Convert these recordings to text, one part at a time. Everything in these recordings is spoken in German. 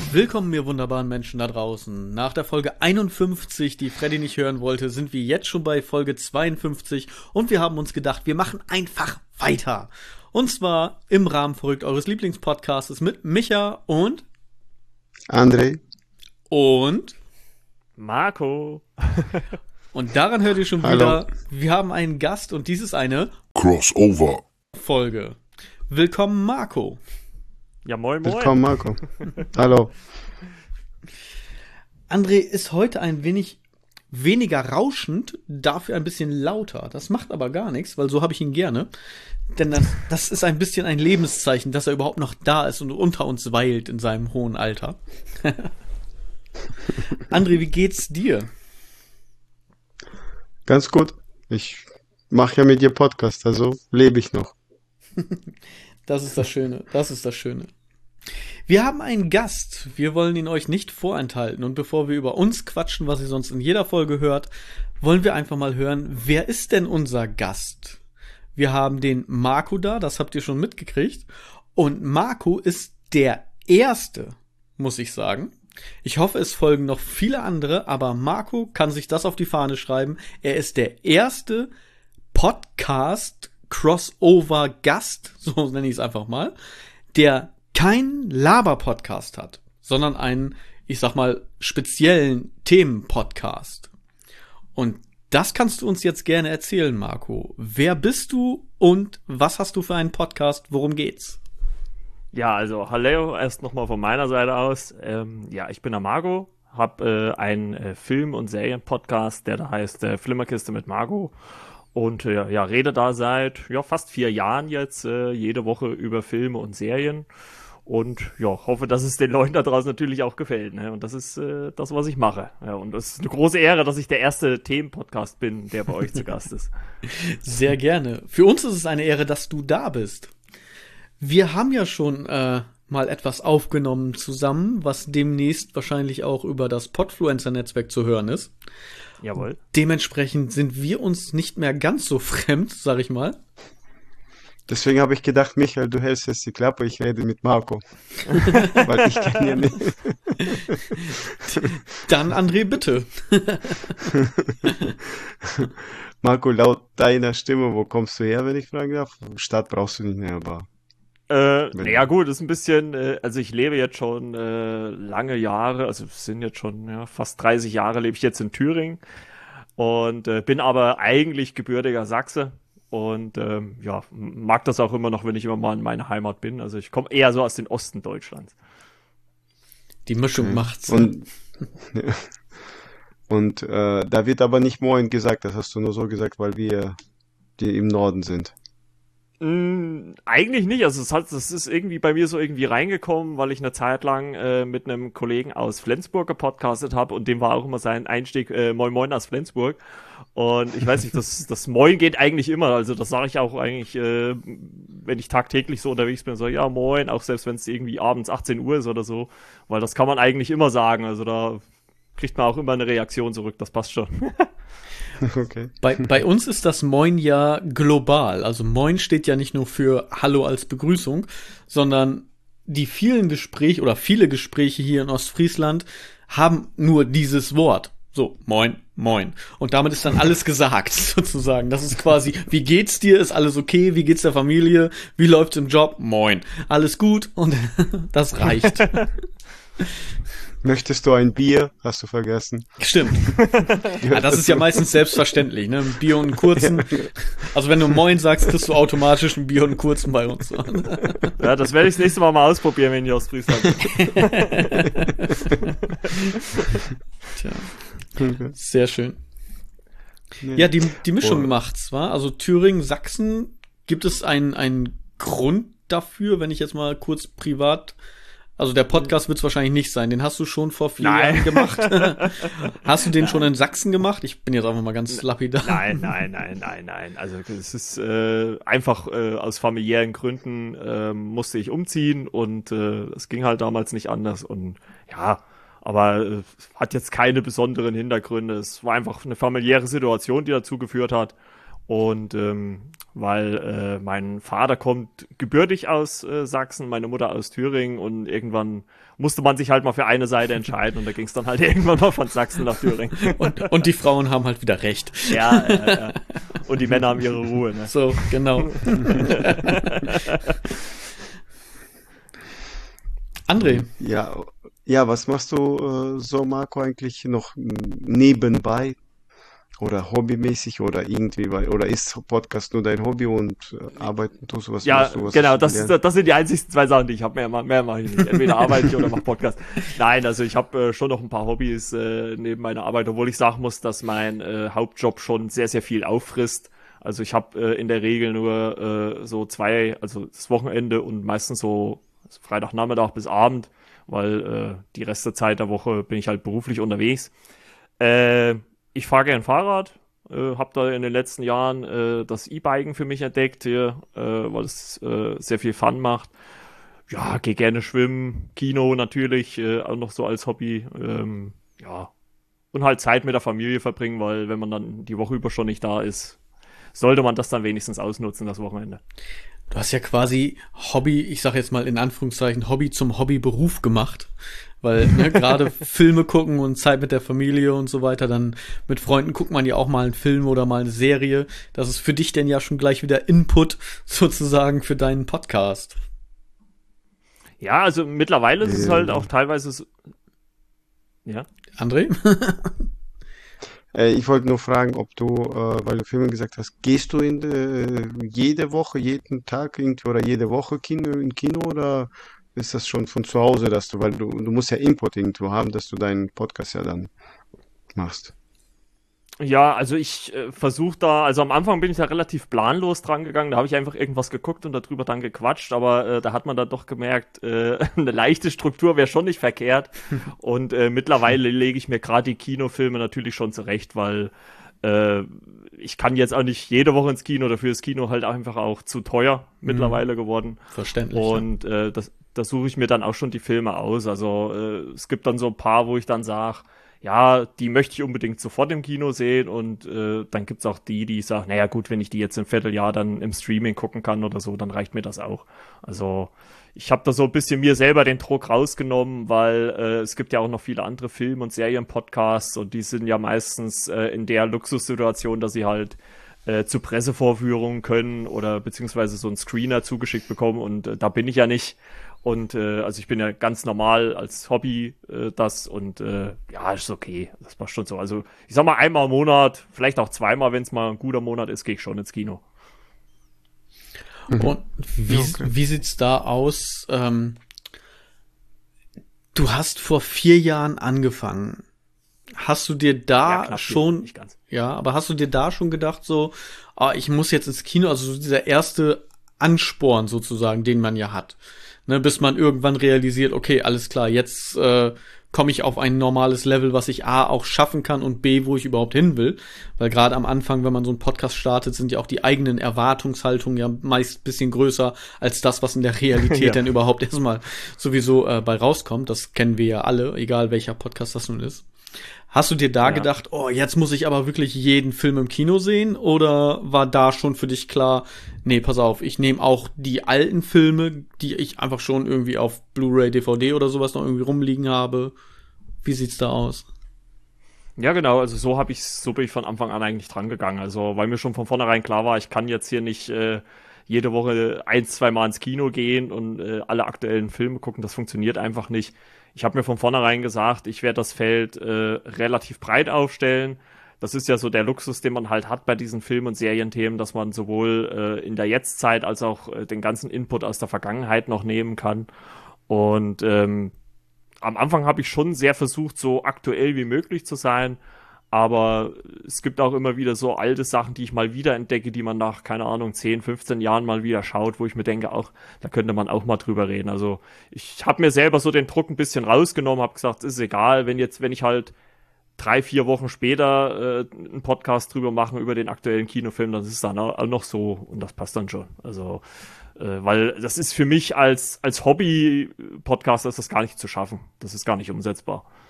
Willkommen, ihr wunderbaren Menschen da draußen. Nach der Folge 51, die Freddy nicht hören wollte, sind wir jetzt schon bei Folge 52 und wir haben uns gedacht, wir machen einfach weiter. Und zwar im Rahmen verrückt eures Lieblingspodcasts mit Micha und André und Marco. Und daran hört ihr schon wieder, wir haben einen Gast und dies ist eine Crossover-Folge. Willkommen, Marco. Ja, moin, moin. Willkommen, Marco. Hallo. André ist heute ein wenig weniger rauschend, dafür ein bisschen lauter. Das macht aber gar nichts, weil so habe ich ihn gerne. Denn das ist ein bisschen ein Lebenszeichen, dass er überhaupt noch da ist und unter uns weilt in seinem hohen Alter. André, wie geht's dir? Ganz gut. Ich mache ja mit dir Podcast, also lebe ich noch. Das ist das Schöne, das ist das Schöne. Wir haben einen Gast, wir wollen ihn euch nicht vorenthalten und bevor wir über uns quatschen, was ihr sonst in jeder Folge hört, wollen wir einfach mal hören, wer ist denn unser Gast? Wir haben den Marco da, das habt ihr schon mitgekriegt und Marco ist der Erste, muss ich sagen. Ich hoffe, es folgen noch viele andere, aber Marco kann sich das auf die Fahne schreiben. Er ist der erste Podcast-Crossover-Gast, so nenne ich es einfach mal, der keinen Laber-Podcast hat, sondern einen, ich sag mal, speziellen Themen-Podcast. Und das kannst du uns jetzt gerne erzählen, Marco. Wer bist du und was hast du für einen Podcast? Worum geht's? Ja, also hallo, erst nochmal von meiner Seite aus. Ich bin der Marco, habe einen Film- und Serien-Podcast, der da heißt Flimmerkiste mit Marco. Und rede da seit fast 4 Jahren jetzt jede Woche über Filme und Serien. Und hoffe, dass es den Leuten da draußen natürlich auch gefällt. Ne? Und das ist das, was ich mache. Ja, und es ist eine große Ehre, dass ich der erste Themenpodcast bin, der bei euch zu Gast ist. Sehr gerne. Für uns ist es eine Ehre, dass du da bist. Wir haben ja schon mal etwas aufgenommen zusammen, was demnächst wahrscheinlich auch über das Podfluencer-Netzwerk zu hören ist. Jawohl. Dementsprechend sind wir uns nicht mehr ganz so fremd, sag ich mal. Deswegen habe ich gedacht, Michael, du hältst jetzt die Klappe, ich rede mit Marco. Weil ich kenne ja nicht. Dann André, bitte. Marco, laut deiner Stimme, wo kommst du her, wenn ich fragen darf? Stadt brauchst du nicht mehr, aber... Gut, ist ein bisschen, also ich lebe jetzt schon lange Jahre, also es sind jetzt schon fast 30 Jahre lebe ich jetzt in Thüringen und bin aber eigentlich gebürtiger Sachse und mag das auch immer noch, wenn ich immer mal in meiner Heimat bin. Also ich komme eher so aus dem Osten Deutschlands. Die Mischung macht's. Und da wird aber nicht Moin gesagt, das hast du nur so gesagt, weil wir die im Norden sind. Eigentlich nicht, also das ist irgendwie bei mir so irgendwie reingekommen, weil ich eine Zeit lang mit einem Kollegen aus Flensburg gepodcastet habe und dem war auch immer sein Einstieg Moin Moin aus Flensburg und ich weiß nicht, das Moin geht eigentlich immer, also das sage ich auch eigentlich, wenn ich tagtäglich so unterwegs bin, so ja Moin, auch selbst wenn es irgendwie abends 18 Uhr ist oder so, weil das kann man eigentlich immer sagen, also da kriegt man auch immer eine Reaktion zurück, das passt schon. Okay. Bei uns ist das Moin ja global. Also Moin steht ja nicht nur für Hallo als Begrüßung, sondern die viele Gespräche hier in Ostfriesland haben nur dieses Wort. So, Moin, Moin. Und damit ist dann alles gesagt, sozusagen. Das ist quasi, wie geht's dir? Ist alles okay? Wie geht's der Familie? Wie läuft's im Job? Moin. Alles gut? Und das reicht. Möchtest du ein Bier? Hast du vergessen. Stimmt. Ja, das ist ja meistens selbstverständlich, ne? Ein Bier und einen kurzen. Also wenn du Moin sagst, kriegst du automatisch ein Bier und einen kurzen bei uns. Ja, das werde ich das nächste Mal ausprobieren, wenn ich aus Friesland bin. Tja. Sehr schön. Ja, die Mischung macht's, wa? Also Thüringen, Sachsen, gibt es einen Grund dafür, wenn ich jetzt mal kurz privat... Also der Podcast wird es wahrscheinlich nicht sein. Den hast du schon vor 4 Jahren gemacht. Hast du den schon in Sachsen gemacht? Ich bin jetzt einfach mal ganz lapidar. Nein. Also es ist einfach aus familiären Gründen musste ich umziehen und es ging halt damals nicht anders. Und ja, aber hat jetzt keine besonderen Hintergründe. Es war einfach eine familiäre Situation, die dazu geführt hat. Und weil mein Vater kommt gebürtig aus Sachsen, meine Mutter aus Thüringen und irgendwann musste man sich halt mal für eine Seite entscheiden und da ging es dann halt irgendwann mal von Sachsen nach Thüringen. Und die Frauen haben halt wieder recht. Ja. Und die Männer haben ihre Ruhe. Ne? So, genau. André. Ja, was machst du so, Marco, eigentlich noch nebenbei? Oder hobbymäßig oder irgendwie, oder ist Podcast nur dein Hobby und arbeiten tust du was? Ja, machst du was genau, das sind die einzigsten zwei Sachen, die ich habe. Mehr mache ich nicht. Entweder arbeite ich oder mache Podcast. Nein, also ich habe schon noch ein paar Hobbys neben meiner Arbeit, obwohl ich sagen muss, dass mein Hauptjob schon sehr, sehr viel auffrisst. Also ich habe in der Regel nur so also das Wochenende und meistens so Freitagnachmittag bis Abend, weil die Rest der Zeit der Woche bin ich halt beruflich unterwegs. Ich fahre gern Fahrrad, habe da in den letzten Jahren das E-Biken für mich entdeckt, weil es sehr viel Fun macht. Ja, gehe gerne schwimmen, Kino natürlich, auch noch so als Hobby. Ja, und halt Zeit mit der Familie verbringen, weil wenn man dann die Woche über schon nicht da ist, sollte man das dann wenigstens ausnutzen, das Wochenende. Du hast ja quasi Hobby, ich sag jetzt mal in Anführungszeichen, Hobby zum Hobbyberuf gemacht. Weil gerade Filme gucken und Zeit mit der Familie und so weiter, dann mit Freunden guckt man ja auch mal einen Film oder mal eine Serie. Das ist für dich denn ja schon gleich wieder Input sozusagen für deinen Podcast. Ja, also mittlerweile ist es halt auch teilweise so. Ja. André? Ich wollte nur fragen, ob du, weil du Filme gesagt hast, gehst du jede Woche, jeden Tag irgendwie oder jede Woche in Kino oder ist das schon von zu Hause, weil du musst ja Input irgendwo haben, dass du deinen Podcast ja dann machst. Ja, also ich versuche da, also am Anfang bin ich da relativ planlos dran gegangen, da habe ich einfach irgendwas geguckt und darüber dann gequatscht, aber da hat man dann doch gemerkt, eine leichte Struktur wäre schon nicht verkehrt und mittlerweile lege ich mir gerade die Kinofilme natürlich schon zurecht, weil ich kann jetzt auch nicht jede Woche ins Kino, dafür ist Kino halt einfach auch zu teuer mittlerweile geworden. Verständlich. Und das suche ich mir dann auch schon die Filme aus, also es gibt dann so ein paar, wo ich dann sage, ja, die möchte ich unbedingt sofort im Kino sehen und dann gibt's auch die ich sage, naja gut, wenn ich die jetzt im Vierteljahr dann im Streaming gucken kann oder so, dann reicht mir das auch. Also ich habe da so ein bisschen mir selber den Druck rausgenommen, weil es gibt ja auch noch viele andere Film- und Serienpodcasts und die sind ja meistens in der Luxussituation, dass sie halt zu Pressevorführungen können oder beziehungsweise so einen Screener zugeschickt bekommen und da bin ich ja nicht. Und also ich bin ja ganz normal als Hobby das und ja, ist okay. Das passt schon so. Also ich sag mal einmal im Monat, vielleicht auch zweimal, wenn es mal ein guter Monat ist, gehe ich schon ins Kino. Und wie sieht's da aus? Du hast vor 4 Jahren angefangen. Hast du dir da schon, aber hast du dir da schon gedacht so, ich muss jetzt ins Kino, also so dieser erste Ansporn sozusagen, den man ja hat. Ne, bis man irgendwann realisiert, okay, alles klar, jetzt komme ich auf ein normales Level, was ich A auch schaffen kann und B, wo ich überhaupt hin will. Weil gerade am Anfang, wenn man so einen Podcast startet, sind ja auch die eigenen Erwartungshaltungen ja meist ein bisschen größer als das, was in der Realität dann überhaupt erstmal sowieso bei rauskommt. Das kennen wir ja alle, egal welcher Podcast das nun ist. Hast du dir da gedacht, jetzt muss ich aber wirklich jeden Film im Kino sehen? Oder war da schon für dich klar, nee, pass auf, ich nehme auch die alten Filme, die ich einfach schon irgendwie auf Blu-ray, DVD oder sowas noch irgendwie rumliegen habe? Wie sieht's da aus? Ja, genau, also so bin ich von Anfang an eigentlich dran gegangen. Also, weil mir schon von vornherein klar war, ich kann jetzt hier nicht jede Woche 1-2 Mal ins Kino gehen und alle aktuellen Filme gucken. Das funktioniert einfach nicht. Ich habe mir von vornherein gesagt, ich werde das Feld relativ breit aufstellen. Das ist ja so der Luxus, den man halt hat bei diesen Film- und Serienthemen, dass man sowohl in der Jetztzeit als auch den ganzen Input aus der Vergangenheit noch nehmen kann. Und am Anfang habe ich schon sehr versucht, so aktuell wie möglich zu sein. Aber es gibt auch immer wieder so alte Sachen, die ich mal wieder entdecke, die man nach, keine Ahnung, 10, 15 Jahren mal wieder schaut, wo ich mir denke, auch da könnte man auch mal drüber reden. Also ich habe mir selber so den Druck ein bisschen rausgenommen, habe gesagt, ist egal, wenn ich halt 3-4 Wochen später einen Podcast drüber mache, über den aktuellen Kinofilm, dann ist es dann auch noch so und das passt dann schon. Also weil das ist für mich als Hobby-Podcaster ist das gar nicht zu schaffen. Das ist gar nicht umsetzbar.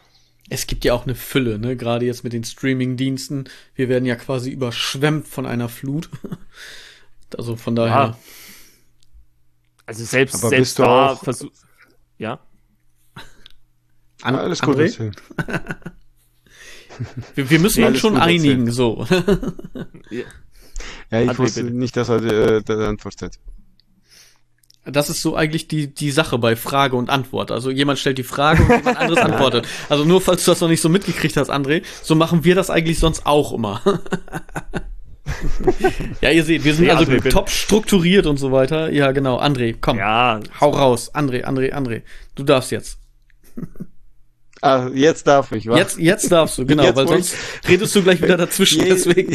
Es gibt ja auch eine Fülle, ne? Gerade jetzt mit den Streaming-Diensten. Wir werden ja quasi überschwemmt von einer Flut. Also von daher. Ja. Also selbst bist du da auch- ja. Alles gut. André? erzählen. Wir müssen uns Alles schon gut erzählt. einigen, so. Ja, ich André, wusste bitte. nicht, dass er das antwortet. Das ist so eigentlich die Sache bei Frage und Antwort. Also jemand stellt die Frage und jemand anderes antwortet. Also nur falls du das noch nicht so mitgekriegt hast, André, so machen wir das eigentlich sonst auch immer. Ja, ihr seht, wir sind Nee, also André, bitte. top strukturiert und so weiter. Ja, genau. André, komm. Ja, Hau raus. André. Du darfst jetzt. Ah, jetzt darf ich, wa? Jetzt darfst du, genau, Jetzt, weil wo sonst redest du gleich wieder dazwischen, Je- deswegen.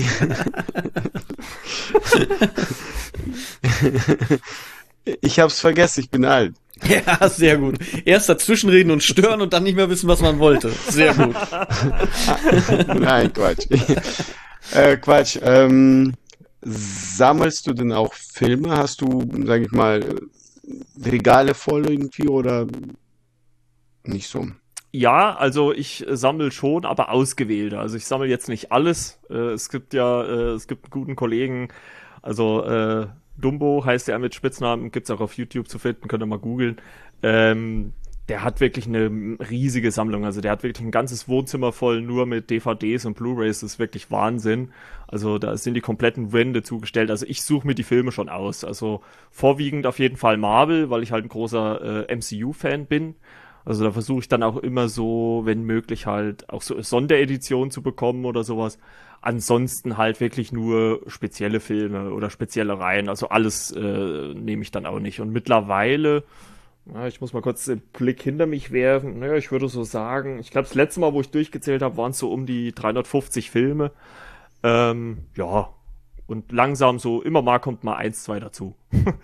Ich hab's vergessen, ich bin alt. Ja, sehr gut. Erst dazwischenreden und stören und dann nicht mehr wissen, was man wollte. Sehr gut. Nein, Quatsch. Quatsch. Sammelst du denn auch Filme? Hast du, sag ich mal, Regale voll irgendwie oder nicht so? Ja, also ich sammle schon, aber ausgewählte. Also ich sammle jetzt nicht alles. Es gibt einen guten Kollegen, also Dumbo heißt er mit Spitznamen, gibt's auch auf YouTube zu finden, könnt ihr mal googeln. Der hat wirklich eine riesige Sammlung. Also der hat wirklich ein ganzes Wohnzimmer voll nur mit DVDs und Blu-rays. Das ist wirklich Wahnsinn. Also da sind die kompletten Wände zugestellt. Also ich suche mir die Filme schon aus. Also vorwiegend auf jeden Fall Marvel, weil ich halt ein großer MCU-Fan bin. Also da versuche ich dann auch immer so, wenn möglich halt auch so Sondereditionen zu bekommen oder sowas. Ansonsten halt wirklich nur spezielle Filme oder spezielle Reihen. Also alles nehme ich dann auch nicht. Und mittlerweile, na, ich muss mal kurz den Blick hinter mich werfen. Naja, ich würde so sagen, ich glaube das letzte Mal, wo ich durchgezählt habe, waren es so um die 350 Filme. Ja, und langsam so, immer mal kommt mal 1, 2 dazu.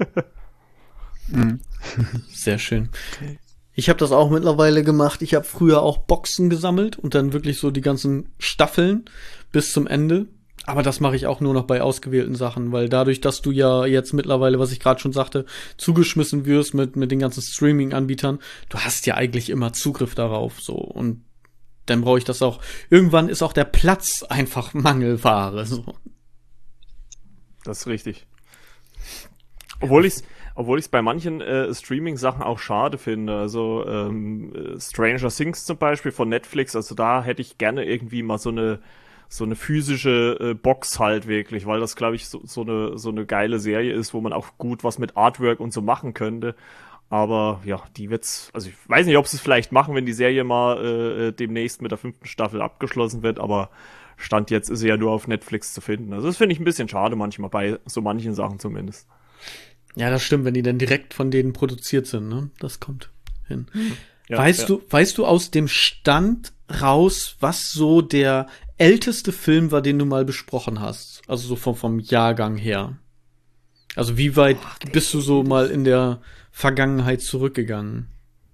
Sehr schön. Ich habe das auch mittlerweile gemacht. Ich habe früher auch Boxen gesammelt und dann wirklich so die ganzen Staffeln bis zum Ende. Aber das mache ich auch nur noch bei ausgewählten Sachen, weil dadurch, dass du ja jetzt mittlerweile, was ich gerade schon sagte, zugeschmissen wirst mit den ganzen Streaming-Anbietern, du hast ja eigentlich immer Zugriff darauf, so. Und dann brauche ich das auch. Irgendwann ist auch der Platz einfach Mangelware, so. Das ist richtig. Obwohl ich's bei manchen Streaming-Sachen auch schade finde. Also Stranger Things zum Beispiel von Netflix, also da hätte ich gerne irgendwie mal so eine physische Box halt wirklich, weil das, glaube ich, so eine geile Serie ist, wo man auch gut was mit Artwork und so machen könnte. Aber ja, also ich weiß nicht, ob sie es vielleicht machen, wenn die Serie mal demnächst mit der 5. Staffel abgeschlossen wird, aber Stand jetzt ist sie ja nur auf Netflix zu finden. Also das finde ich ein bisschen schade manchmal, bei so manchen Sachen zumindest. Ja, das stimmt, wenn die dann direkt von denen produziert sind, ne? Das kommt hin. Ja, Weißt du aus dem Stand raus, was so der älteste Film war, den du mal besprochen hast? Also so vom Jahrgang her. Also wie weit bist du so mal in der Vergangenheit zurückgegangen?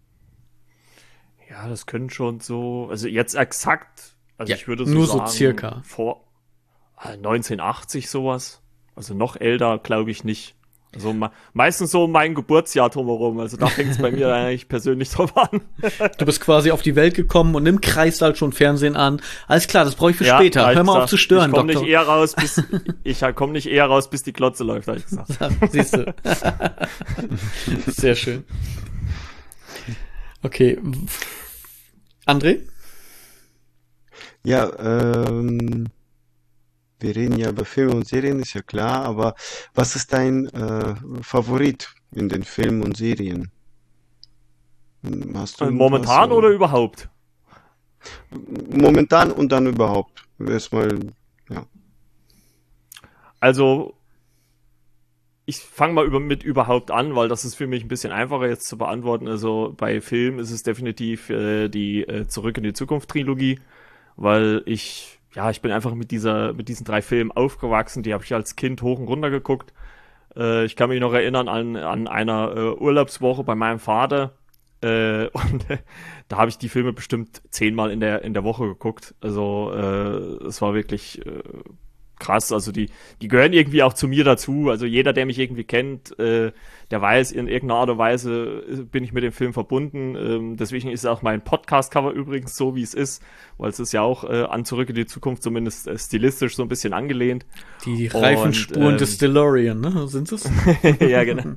Ja, das können schon so, also jetzt exakt, also Ja, ich würde so nur so sagen, circa. vor 1980 sowas. Also noch älter, glaube ich nicht. Also meistens so mein Geburtsjahr drumherum. Also da fängt es bei mir eigentlich persönlich drauf an. Du bist quasi auf die Welt gekommen und im Kreis halt schon Fernsehen an. Alles klar, das brauche ich für später. hab ich Hör mal auf gesagt, zu stören, ich komm Doktor. komme nicht eher raus, bis die Glotze läuft, habe ich gesagt. Siehst du. Sehr schön. Okay. André? Ja, wir reden ja über Filme und Serien, ist ja klar, aber was ist dein Favorit in den Filmen und Serien? Hast du Momentan irgendwas, oder überhaupt? Momentan und dann überhaupt. Erstmal, ja. Also, ich fange mal mit überhaupt an, weil das ist für mich ein bisschen einfacher jetzt zu beantworten. Also bei Film ist es definitiv die Zurück in die Zukunft Trilogie, weil ich bin einfach mit diesen 3 Filmen aufgewachsen. Die habe ich als Kind hoch und runter geguckt. Ich kann mich noch erinnern an einer Urlaubswoche bei meinem Vater. Und da habe ich die Filme bestimmt 10-mal in der Woche geguckt. Also es war wirklich krass. Also die gehören irgendwie auch zu mir dazu. Also jeder, der mich irgendwie kennt, der weiß, in irgendeiner Art und Weise bin ich mit dem Film verbunden. Deswegen ist auch mein Podcast-Cover übrigens so, wie es ist, weil es ist ja auch an Zurück in die Zukunft zumindest stilistisch so ein bisschen angelehnt. Die Reifenspuren des DeLorean, ne? Sind es? Ja, genau.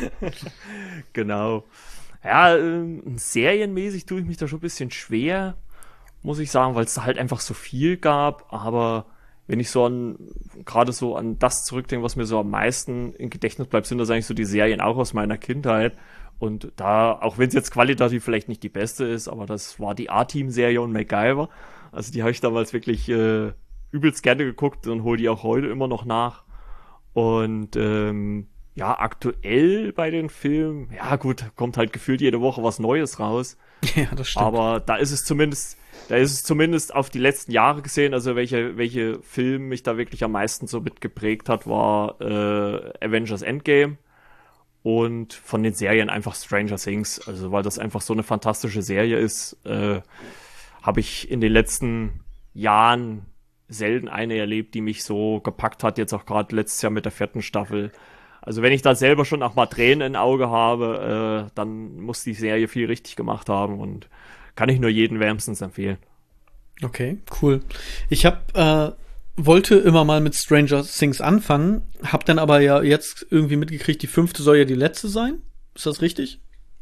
Genau. Ja, serienmäßig tue ich mich da schon ein bisschen schwer, muss ich sagen, weil es da halt einfach so viel gab, aber wenn ich so gerade so an das zurückdenke, was mir so am meisten im Gedächtnis bleibt, sind das eigentlich so die Serien auch aus meiner Kindheit. Und da, auch wenn es jetzt qualitativ vielleicht nicht die beste ist, aber das war die A-Team-Serie und MacGyver. Also die habe ich damals wirklich übelst gerne geguckt und hole die auch heute immer noch nach. Und ja, aktuell bei den Filmen, ja gut, kommt halt gefühlt jede Woche was Neues raus. Ja, das stimmt. Aber da ist es zumindest auf die letzten Jahre gesehen, also welche Film mich da wirklich am meisten so mit geprägt hat, war Avengers Endgame und von den Serien einfach Stranger Things, also weil das einfach so eine fantastische Serie ist, habe ich in den letzten Jahren selten eine erlebt, die mich so gepackt hat, jetzt auch gerade letztes Jahr mit der 4. Staffel. Also wenn ich da selber schon auch mal Tränen im Auge habe, dann muss die Serie viel richtig gemacht haben und kann ich nur jedem wärmstens empfehlen. Okay, cool. Ich wollte immer mal mit Stranger Things anfangen, hab dann aber ja jetzt irgendwie mitgekriegt, die 5. soll ja die letzte sein. Ist das richtig?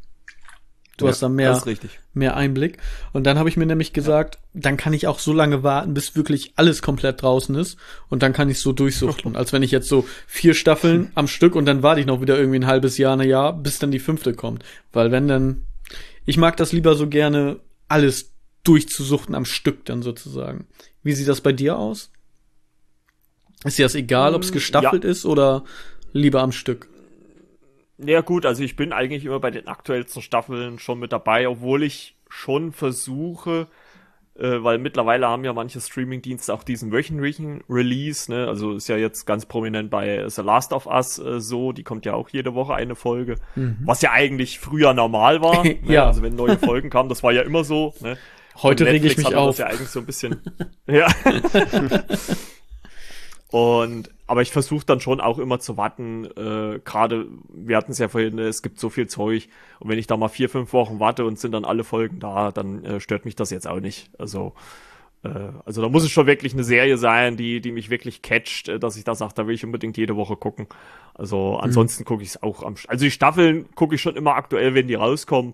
Du hast da mehr Einblick. Und dann habe ich mir nämlich gesagt, dann kann ich auch so lange warten, bis wirklich alles komplett draußen ist. Und dann kann ich so durchsuchten. Als wenn ich jetzt so 4 Staffeln am Stück und dann warte ich noch wieder irgendwie ein halbes Jahr, bis dann die 5. kommt. Weil ich mag das lieber so gerne, alles durchzusuchten am Stück dann sozusagen. Wie sieht das bei dir aus? Ist dir das egal, ob es gestaffelt ist oder lieber am Stück? Ja gut, also ich bin eigentlich immer bei den aktuellsten Staffeln schon mit dabei, obwohl ich schon versuche, weil mittlerweile haben ja manche Streaming-Dienste auch diesen wöchentlichen Release, ne? Also ist ja jetzt ganz prominent bei The Last of Us so, die kommt ja auch jede Woche eine Folge, was ja eigentlich früher normal war. Ne? Ja. Also wenn neue Folgen kamen, das war ja immer so. Ne? Heute rege ich mich auf. Das ja eigentlich so ein bisschen. Ja. Aber ich versuche dann schon auch immer zu warten, gerade, wir hatten es ja vorhin, es gibt so viel Zeug und wenn ich da mal 4-5 Wochen warte und sind dann alle Folgen da, dann stört mich das jetzt auch nicht. Also da muss es schon wirklich eine Serie sein, die mich wirklich catcht, dass ich da sage, da will ich unbedingt jede Woche gucken. Also ansonsten gucke ich es auch also die Staffeln gucke ich schon immer aktuell, wenn die rauskommen.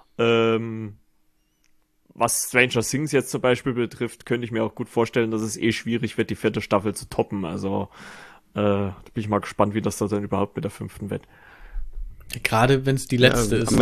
Was Stranger Things jetzt zum Beispiel betrifft, könnte ich mir auch gut vorstellen, dass es schwierig wird, die 4. Staffel zu toppen. Also da bin ich mal gespannt, wie das da dann überhaupt mit der 5. wird. Gerade wenn es die letzte ist.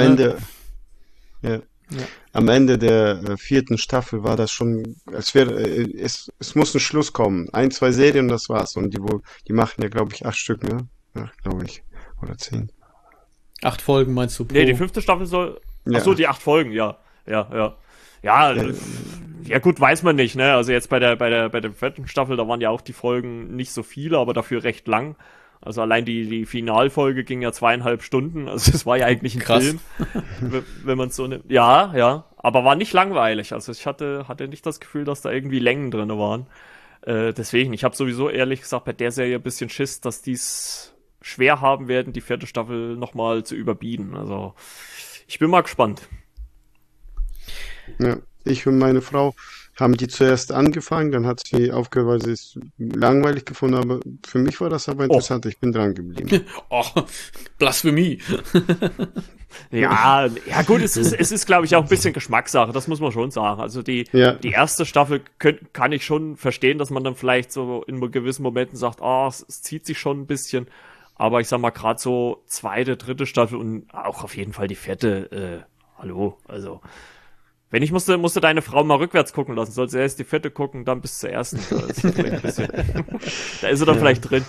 Am Ende der 4. Staffel war das schon, als wäre es muss ein Schluss kommen. 1, 2 Serien, das war's. Und die machen ja, glaube ich, 8 Stück, ne? Ja, glaube ich. Oder 10. 8 Folgen meinst du? Nee, die 5. Staffel soll. Achso, die 8 Folgen, ja. Ja, gut, weiß man nicht, ne? Also jetzt bei der 4. Staffel, da waren ja auch die Folgen nicht so viele, aber dafür recht lang. Also allein die Finalfolge ging ja 2,5 Stunden. Also es war ja eigentlich ein Krass. Film, wenn man es so nimmt. Ja, aber war nicht langweilig. Also ich hatte nicht das Gefühl, dass da irgendwie Längen drin waren. Deswegen, ich habe sowieso ehrlich gesagt bei der Serie ein bisschen Schiss, dass die es schwer haben werden, die 4. Staffel nochmal zu überbieten. Also ich bin mal gespannt. Ja, ich und meine Frau haben die zuerst angefangen, dann hat sie aufgehört, weil sie es langweilig gefunden, aber für mich war das aber interessant, Ich bin dran geblieben. Oh, Blasphemie. Ja gut, es ist glaube ich auch ein bisschen Geschmackssache, das muss man schon sagen. Also die 1. Staffel kann ich schon verstehen, dass man dann vielleicht so in gewissen Momenten sagt, es zieht sich schon ein bisschen, aber ich sag mal gerade so 2., 3. Staffel und auch auf jeden Fall die 4. Hallo, also wenn ich musste deine Frau mal rückwärts gucken lassen, soll sie erst die 4. gucken, dann bis zur 1. Da ist sie dann vielleicht drin.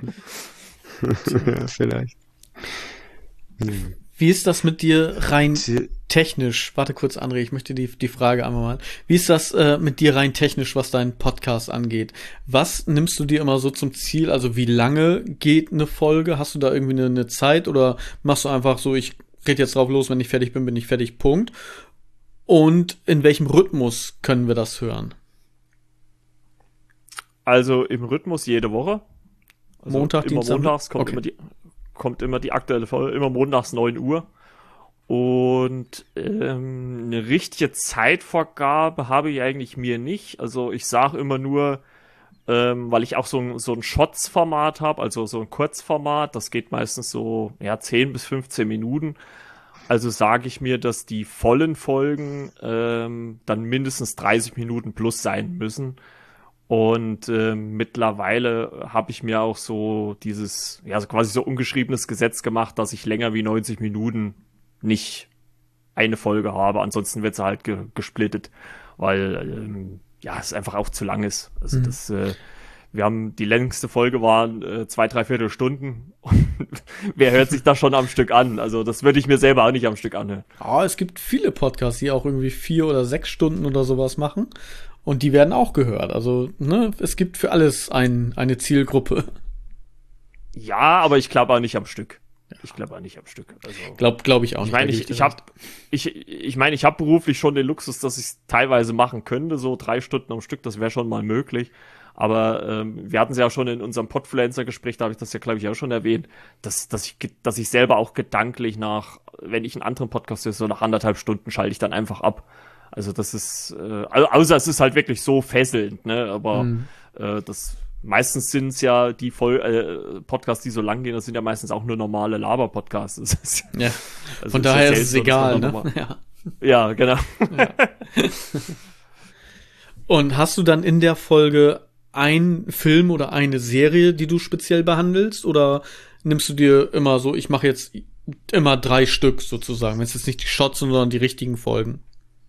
Ja, vielleicht. Wie ist das mit dir rein technisch? Warte kurz, André, ich möchte die Frage einmal mal. Wie ist das mit dir rein technisch, was deinen Podcast angeht? Was nimmst du dir immer so zum Ziel? Also wie lange geht eine Folge? Hast du da irgendwie eine Zeit oder machst du einfach so, ich rede jetzt drauf los, wenn ich fertig bin ich fertig, Punkt? Und in welchem Rhythmus können wir das hören? Also im Rhythmus jede Woche. Also Montag, immer Dienstag? montags kommt immer die aktuelle Folge, immer montags 9 Uhr. Und eine richtige Zeitvorgabe habe ich eigentlich mir nicht. Also ich sage immer nur, weil ich auch so ein Shots-Format habe, also so ein Kurzformat, das geht meistens so 10 bis 15 Minuten. Also sage ich mir, dass die vollen Folgen dann mindestens 30 Minuten plus sein müssen. Und mittlerweile habe ich mir auch so dieses, so quasi so ungeschriebenes Gesetz gemacht, dass ich länger wie 90 Minuten nicht eine Folge habe. Ansonsten wird sie halt gesplittet, weil es einfach auch zu lang ist. Also wir haben, die längste Folge waren 2-3 Stunden. Und wer hört sich das schon am Stück an? Also das würde ich mir selber auch nicht am Stück anhören. Es gibt viele Podcasts, die auch irgendwie 4 oder 6 Stunden oder sowas machen. Und die werden auch gehört. Also, es gibt für alles eine Zielgruppe. Ja, aber ich glaube auch nicht am Stück. Also, Glaub ich auch ich nicht. meine, ich habe beruflich schon den Luxus, dass ich es teilweise machen könnte, so 3 Stunden am Stück, das wäre schon mal möglich. Aber wir hatten es ja schon in unserem Podfluencer-Gespräch, da habe ich das ja, glaube ich, auch schon erwähnt, dass ich selber auch gedanklich wenn ich einen anderen Podcast höre, so nach 1,5 Stunden schalte ich dann einfach ab. Also das ist, außer es ist halt wirklich so fesselnd, ne? Aber meistens sind es ja die Podcasts, die so lang gehen, das sind ja meistens auch nur normale Laber-Podcasts. Ja. Also Von daher ist es egal, ne? Ja, genau. Ja. Und hast du dann in der Folge einen Film oder eine Serie, die du speziell behandelst? Oder nimmst du dir immer so, ich mache jetzt immer 3 Stück sozusagen, wenn es jetzt nicht die Shots sind, sondern die richtigen Folgen?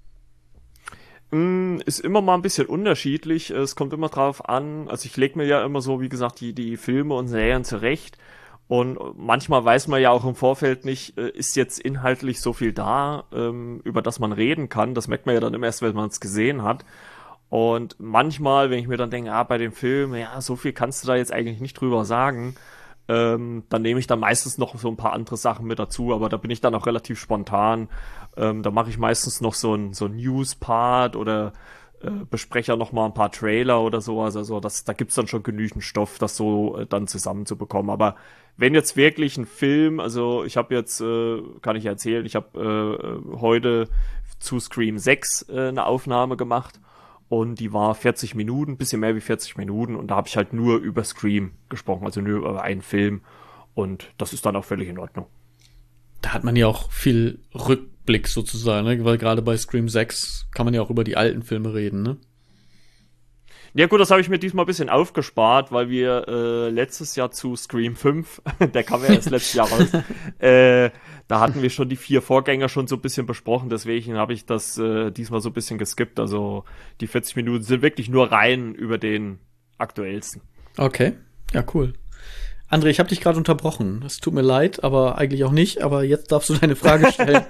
Ist immer mal ein bisschen unterschiedlich. Es kommt immer drauf an. Also ich lege mir ja immer so, wie gesagt, die Filme und Serien zurecht. Und manchmal weiß man ja auch im Vorfeld nicht, ist jetzt inhaltlich so viel da, über das man reden kann. Das merkt man ja dann immer erst, wenn man es gesehen hat. Und manchmal, wenn ich mir dann denke, bei dem Film, so viel kannst du da jetzt eigentlich nicht drüber sagen, dann nehme ich dann meistens noch so ein paar andere Sachen mit dazu, aber da bin ich dann auch relativ spontan. Da mache ich meistens noch so ein News-Part oder bespreche ja noch mal ein paar Trailer oder sowas. Also da gibt's dann schon genügend Stoff, das so dann zusammenzubekommen. Aber wenn jetzt wirklich ein Film, also ich habe jetzt, kann ich erzählen, ich habe heute zu Scream 6 eine Aufnahme gemacht. Und die war 40 Minuten, bisschen mehr wie 40 Minuten. Und da habe ich halt nur über Scream gesprochen, also nur über einen Film. Und das ist dann auch völlig in Ordnung. Da hat man ja auch viel Rückblick sozusagen, ne? Weil gerade bei Scream 6 kann man ja auch über die alten Filme reden, ne? Ja gut, das habe ich mir diesmal ein bisschen aufgespart, weil wir letztes Jahr zu Scream 5, der kam ja erst letztes Jahr raus, da hatten wir schon die 4 Vorgänger schon so ein bisschen besprochen, deswegen habe ich das diesmal so ein bisschen geskippt. Also die 40 Minuten sind wirklich nur rein über den aktuellsten. Okay, ja cool. André, ich habe dich gerade unterbrochen. Es tut mir leid, aber eigentlich auch nicht. Aber jetzt darfst du deine Frage stellen.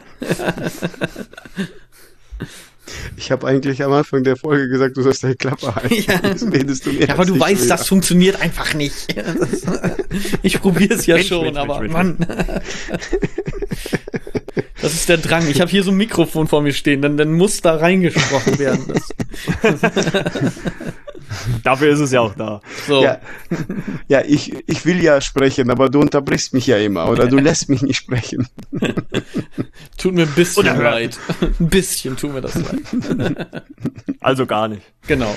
Ich habe eigentlich am Anfang der Folge gesagt, du sollst deine Klappe halten. Ja, redest du mir aber du weißt, das funktioniert einfach nicht. Ich probiere es ja schon, aber Mann. Das ist der Drang. Ich habe hier so ein Mikrofon vor mir stehen, dann muss da reingesprochen werden. Dafür ist es ja auch da. So. Ja, ich will ja sprechen, aber du unterbrichst mich ja immer oder du lässt mich nicht sprechen. Tut mir ein bisschen leid. Ein bisschen tut mir das leid. Also gar nicht. Genau.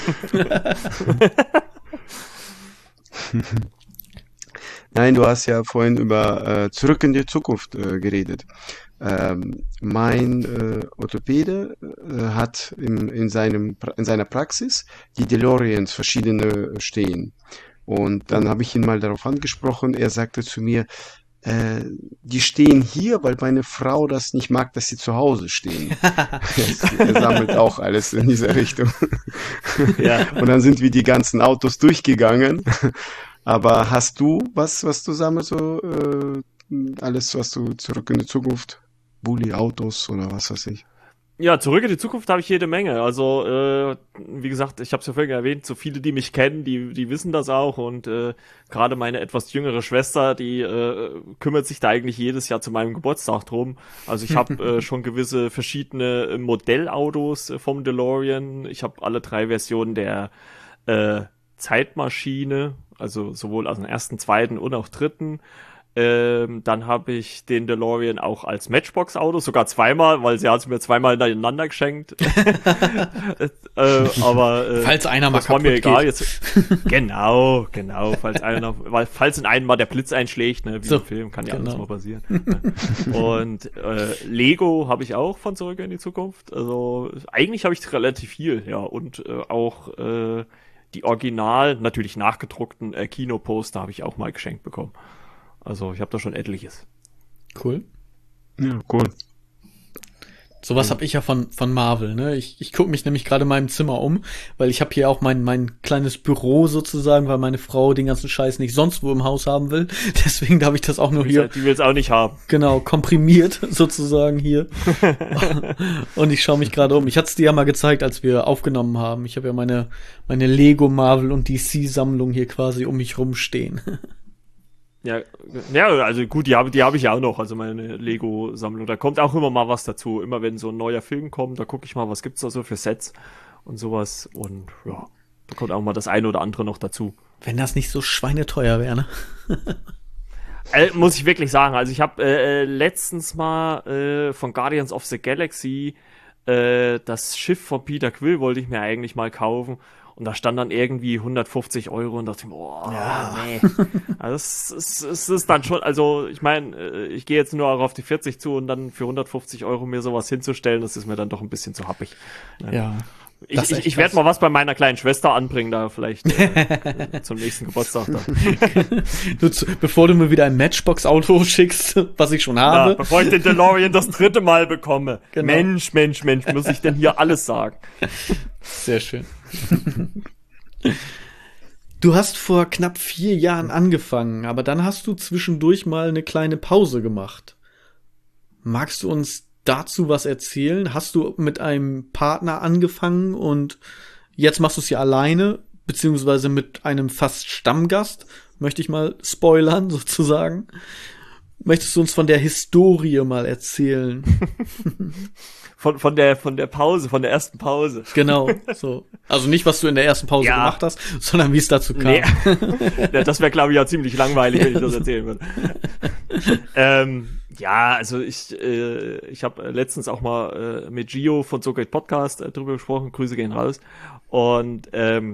Nein, du hast ja vorhin über Zurück in die Zukunft geredet. Mein Orthopäde hat in seiner Praxis die DeLoreans verschiedene stehen. Und dann habe ich ihn mal darauf angesprochen. Er sagte zu mir, die stehen hier, weil meine Frau das nicht mag, dass sie zu Hause stehen. Er sammelt auch alles in dieser Richtung. Ja. Und dann sind wir die ganzen Autos durchgegangen. Aber hast du was du sammelst, so alles, was du Zurück in die Zukunft, Bulli, Autos oder was weiß ich? Ja, Zurück in die Zukunft habe ich jede Menge. Also, wie gesagt, ich habe es ja vorhin erwähnt, so viele, die mich kennen, die wissen das auch. Und gerade meine etwas jüngere Schwester, die kümmert sich da eigentlich jedes Jahr zu meinem Geburtstag drum. Also ich habe schon gewisse verschiedene Modellautos vom DeLorean. Ich habe alle 3 Versionen der Zeitmaschine, also sowohl aus dem ersten, zweiten und auch dritten. Dann habe ich den DeLorean auch als Matchbox-Auto, sogar zweimal, weil sie hat es mir zweimal hintereinander geschenkt. Aber falls einer mal das war kaputt mir egal. geht. Jetzt, genau, falls in einem mal der Blitz einschlägt, ne, wie So, im Film, kann ja alles genau. mal passieren. Und Lego habe ich auch von Zurück in die Zukunft. Also eigentlich habe ich relativ viel, ja, und auch die original, natürlich nachgedruckten Kinoposter habe ich auch mal geschenkt bekommen. Also ich habe da schon etliches. Cool. Ja, cool. Sowas habe ich ja von Marvel, ne? Ich gucke mich nämlich gerade in meinem Zimmer um, weil ich habe hier auch mein kleines Büro sozusagen, weil meine Frau den ganzen Scheiß nicht sonst wo im Haus haben will. Deswegen darf ich das auch nur hier. Die will es auch nicht haben. Genau, komprimiert sozusagen hier. Und ich schaue mich gerade um. Ich hatte es dir ja mal gezeigt, als wir aufgenommen haben. Ich habe ja meine Lego, Marvel und DC-Sammlung hier quasi um mich rumstehen. Ja, also gut, die hab ich ja auch noch, also meine Lego-Sammlung. Da kommt auch immer mal was dazu. Immer wenn so ein neuer Film kommt, da gucke ich mal, was gibt's da so für Sets und sowas. Und ja, da kommt auch mal das eine oder andere noch dazu. Wenn das nicht so schweineteuer wäre, ne? Muss ich wirklich sagen. Also ich habe letztens mal von Guardians of the Galaxy das Schiff von Peter Quill wollte ich mir eigentlich mal kaufen. Und da stand dann irgendwie 150 Euro und dachte ich mir, boah, ja. Nee. Also es ist dann schon, also ich meine, ich gehe jetzt nur auch auf die 40 zu und dann für 150 Euro mir sowas hinzustellen, das ist mir dann doch ein bisschen zu happig. Ja. Ich werde mal was bei meiner kleinen Schwester anbringen, da vielleicht zum nächsten Geburtstag dann. Bevor du mir wieder ein Matchbox-Auto schickst, was ich schon habe. Ja, bevor ich den DeLorean das 3. Mal bekomme. Genau. Mensch, muss ich denn hier alles sagen? Sehr schön. Du hast vor knapp 4 Jahren angefangen, aber dann hast du zwischendurch mal eine kleine Pause gemacht. Magst du uns dazu was erzählen? Hast du mit einem Partner angefangen und jetzt machst du es ja alleine, beziehungsweise mit einem fast Stammgast? Möchte ich mal spoilern, sozusagen. Möchtest du uns von der Historie mal erzählen? Von der Pause, von der ersten Pause. Genau, so. Also nicht, was du in der ersten Pause gemacht hast, sondern wie es dazu kam. Nee. Ja, das wäre, glaube ich, ja ziemlich langweilig, wenn ich das erzählen würde. Ja, also ich habe letztens auch mal mit Gio von So geht Podcast drüber gesprochen. Grüße gehen raus. Und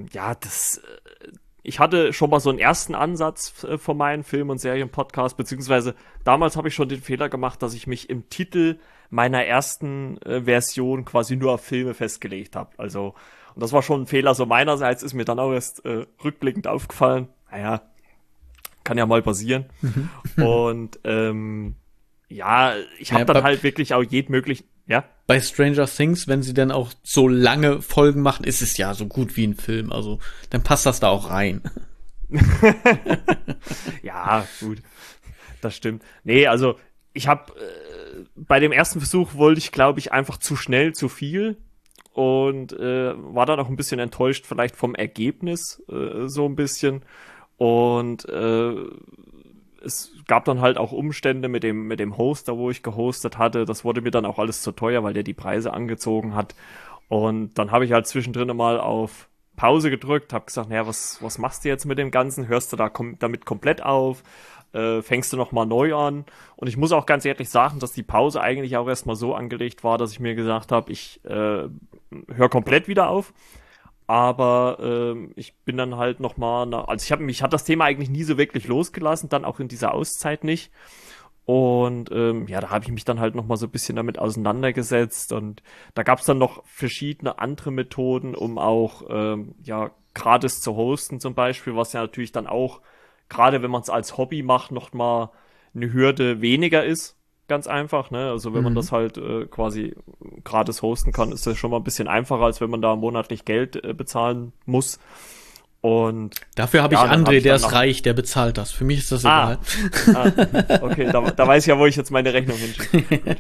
ich hatte schon mal so einen ersten Ansatz von meinen Film- und Serien-Podcast, beziehungsweise damals habe ich schon den Fehler gemacht, dass ich mich im Titel meiner ersten Version quasi nur auf Filme festgelegt habe. Also, und das war schon ein Fehler so meinerseits, ist mir dann auch erst rückblickend aufgefallen. Naja, kann ja mal passieren. Und ich habe dann halt wirklich auch jedmöglichen, ja. Bei Stranger Things, wenn sie dann auch so lange Folgen machen, ist es ja so gut wie ein Film. Also dann passt das da auch rein. Ja, gut. Das stimmt. Nee, also ich habe bei dem ersten Versuch wollte ich, glaube ich, einfach zu schnell, zu viel. Und war dann auch ein bisschen enttäuscht vielleicht vom Ergebnis, so ein bisschen. Und es gab dann halt auch Umstände mit dem Hoster, wo ich gehostet hatte. Das wurde mir dann auch alles zu teuer, weil der die Preise angezogen hat. Und dann habe ich halt zwischendrin mal auf Pause gedrückt, habe gesagt, naja, was machst du jetzt mit dem Ganzen? Hörst du damit komplett auf? Fängst du nochmal neu an? Und ich muss auch ganz ehrlich sagen, dass die Pause eigentlich auch erstmal so angelegt war, dass ich mir gesagt habe, ich höre komplett wieder auf. Aber ich bin dann halt nochmal, mich hat das Thema eigentlich nie so wirklich losgelassen, dann auch in dieser Auszeit nicht. Und da habe ich mich dann halt nochmal so ein bisschen damit auseinandergesetzt. Und da gab es dann noch verschiedene andere Methoden, um auch gratis zu hosten zum Beispiel, was ja natürlich dann auch, gerade wenn man es als Hobby macht, nochmal eine Hürde weniger ist. Ganz einfach, ne? Also wenn man das halt quasi gratis hosten kann, ist das schon mal ein bisschen einfacher, als wenn man da monatlich Geld bezahlen muss. Und dafür habe ich André, der ist reich, der bezahlt das. Für mich ist das egal. Okay, da weiß ich ja, wo ich jetzt meine Rechnung hinschicke.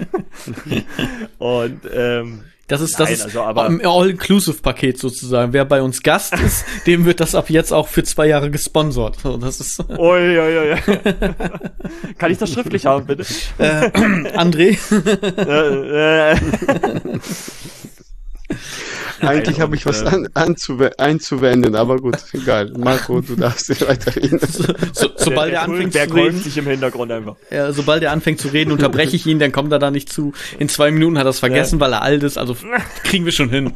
Und das ist im All-Inclusive-Paket sozusagen. Wer bei uns Gast ist, dem wird das ab jetzt auch für 2 Jahre gesponsert. So, das ist Ui. Kann ich das schriftlich haben, bitte? André? Eigentlich habe ich was einzuwenden, aber gut, egal. Marco, du darfst dich weiterreden. Sobald er anfängt zu reden, sich im Hintergrund einfach. Ja, sobald er anfängt zu reden, unterbreche ich ihn, dann kommt er da nicht zu. In 2 Minuten hat er es vergessen, weil er alt ist, also kriegen wir schon hin.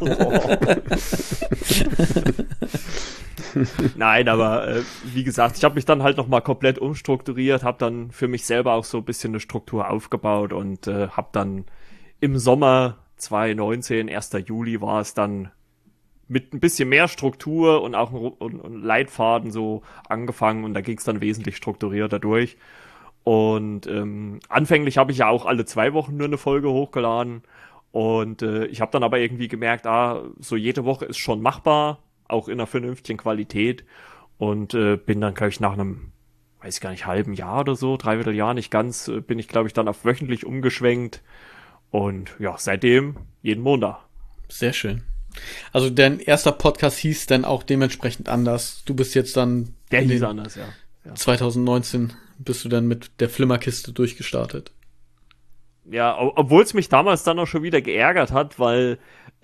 Nein, aber wie gesagt, ich habe mich dann halt nochmal komplett umstrukturiert, habe dann für mich selber auch so ein bisschen eine Struktur aufgebaut und habe dann im Sommer 2019, 1. Juli war es dann mit ein bisschen mehr Struktur und auch ein Leitfaden so angefangen und da ging es dann wesentlich strukturierter durch. Und anfänglich habe ich ja auch alle 2 Wochen nur eine Folge hochgeladen und ich habe dann aber irgendwie gemerkt, so jede Woche ist schon machbar, auch in einer vernünftigen Qualität und bin dann, glaube ich, nach einem, weiß ich gar nicht, halben Jahr oder so, 3/4 Jahr nicht ganz, bin ich, glaube ich, dann auf wöchentlich umgeschwenkt und ja, seitdem jeden Montag. Sehr schön. Also dein erster Podcast hieß dann auch dementsprechend anders. Du bist jetzt dann... Der hieß anders, ja. 2019 bist du dann mit der Flimmerkiste durchgestartet. Ja, obwohl es mich damals dann auch schon wieder geärgert hat, weil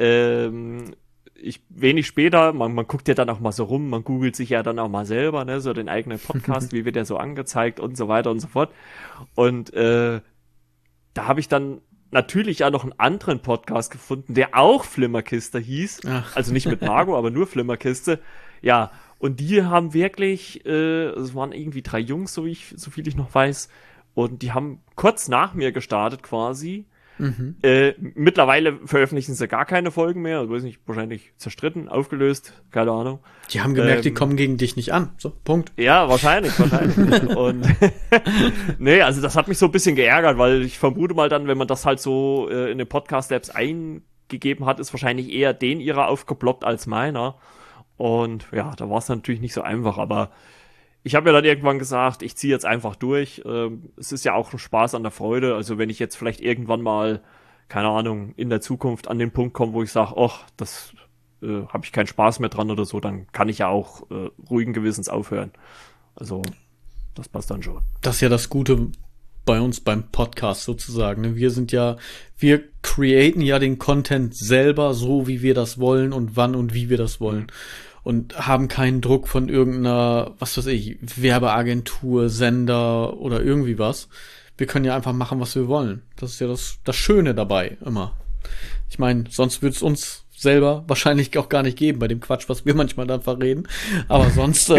ich wenig später, man guckt ja dann auch mal so rum, man googelt sich ja dann auch mal selber, ne, so den eigenen Podcast, wie wird der so angezeigt und so weiter und so fort. Und da habe ich dann natürlich auch noch einen anderen Podcast gefunden, der auch Flimmerkiste hieß. Ach. Also nicht mit Margot, aber nur Flimmerkiste. Ja, und die haben wirklich, es waren irgendwie 3 Jungs, so viel ich noch weiß, und die haben kurz nach mir gestartet quasi. Mhm. Mittlerweile veröffentlichen sie gar keine Folgen mehr, also weiß nicht, wahrscheinlich zerstritten, aufgelöst, keine Ahnung. Die haben gemerkt, die kommen gegen dich nicht an, so, Punkt. Ja, wahrscheinlich. Und nee, also das hat mich so ein bisschen geärgert, weil ich vermute mal dann, wenn man das halt so in den Podcast-Apps eingegeben hat, ist wahrscheinlich eher den ihrer aufgeploppt als meiner. Und ja, da war es natürlich nicht so einfach, aber ich habe mir dann irgendwann gesagt, ich ziehe jetzt einfach durch. Es ist ja auch ein Spaß an der Freude. Also wenn ich jetzt vielleicht irgendwann mal, keine Ahnung, in der Zukunft an den Punkt komme, wo ich sage, das habe ich keinen Spaß mehr dran oder so, dann kann ich ja auch ruhigen Gewissens aufhören. Also das passt dann schon. Das ist ja das Gute bei uns beim Podcast sozusagen. Ne? Wir createn ja den Content selber so, wie wir das wollen und wann und wie wir das wollen. Und haben keinen Druck von irgendeiner, was weiß ich, Werbeagentur, Sender oder irgendwie was. Wir können ja einfach machen, was wir wollen. Das ist ja das Schöne dabei immer. Ich meine, sonst würde es uns selber wahrscheinlich auch gar nicht geben bei dem Quatsch, was wir manchmal dann verreden. Aber sonst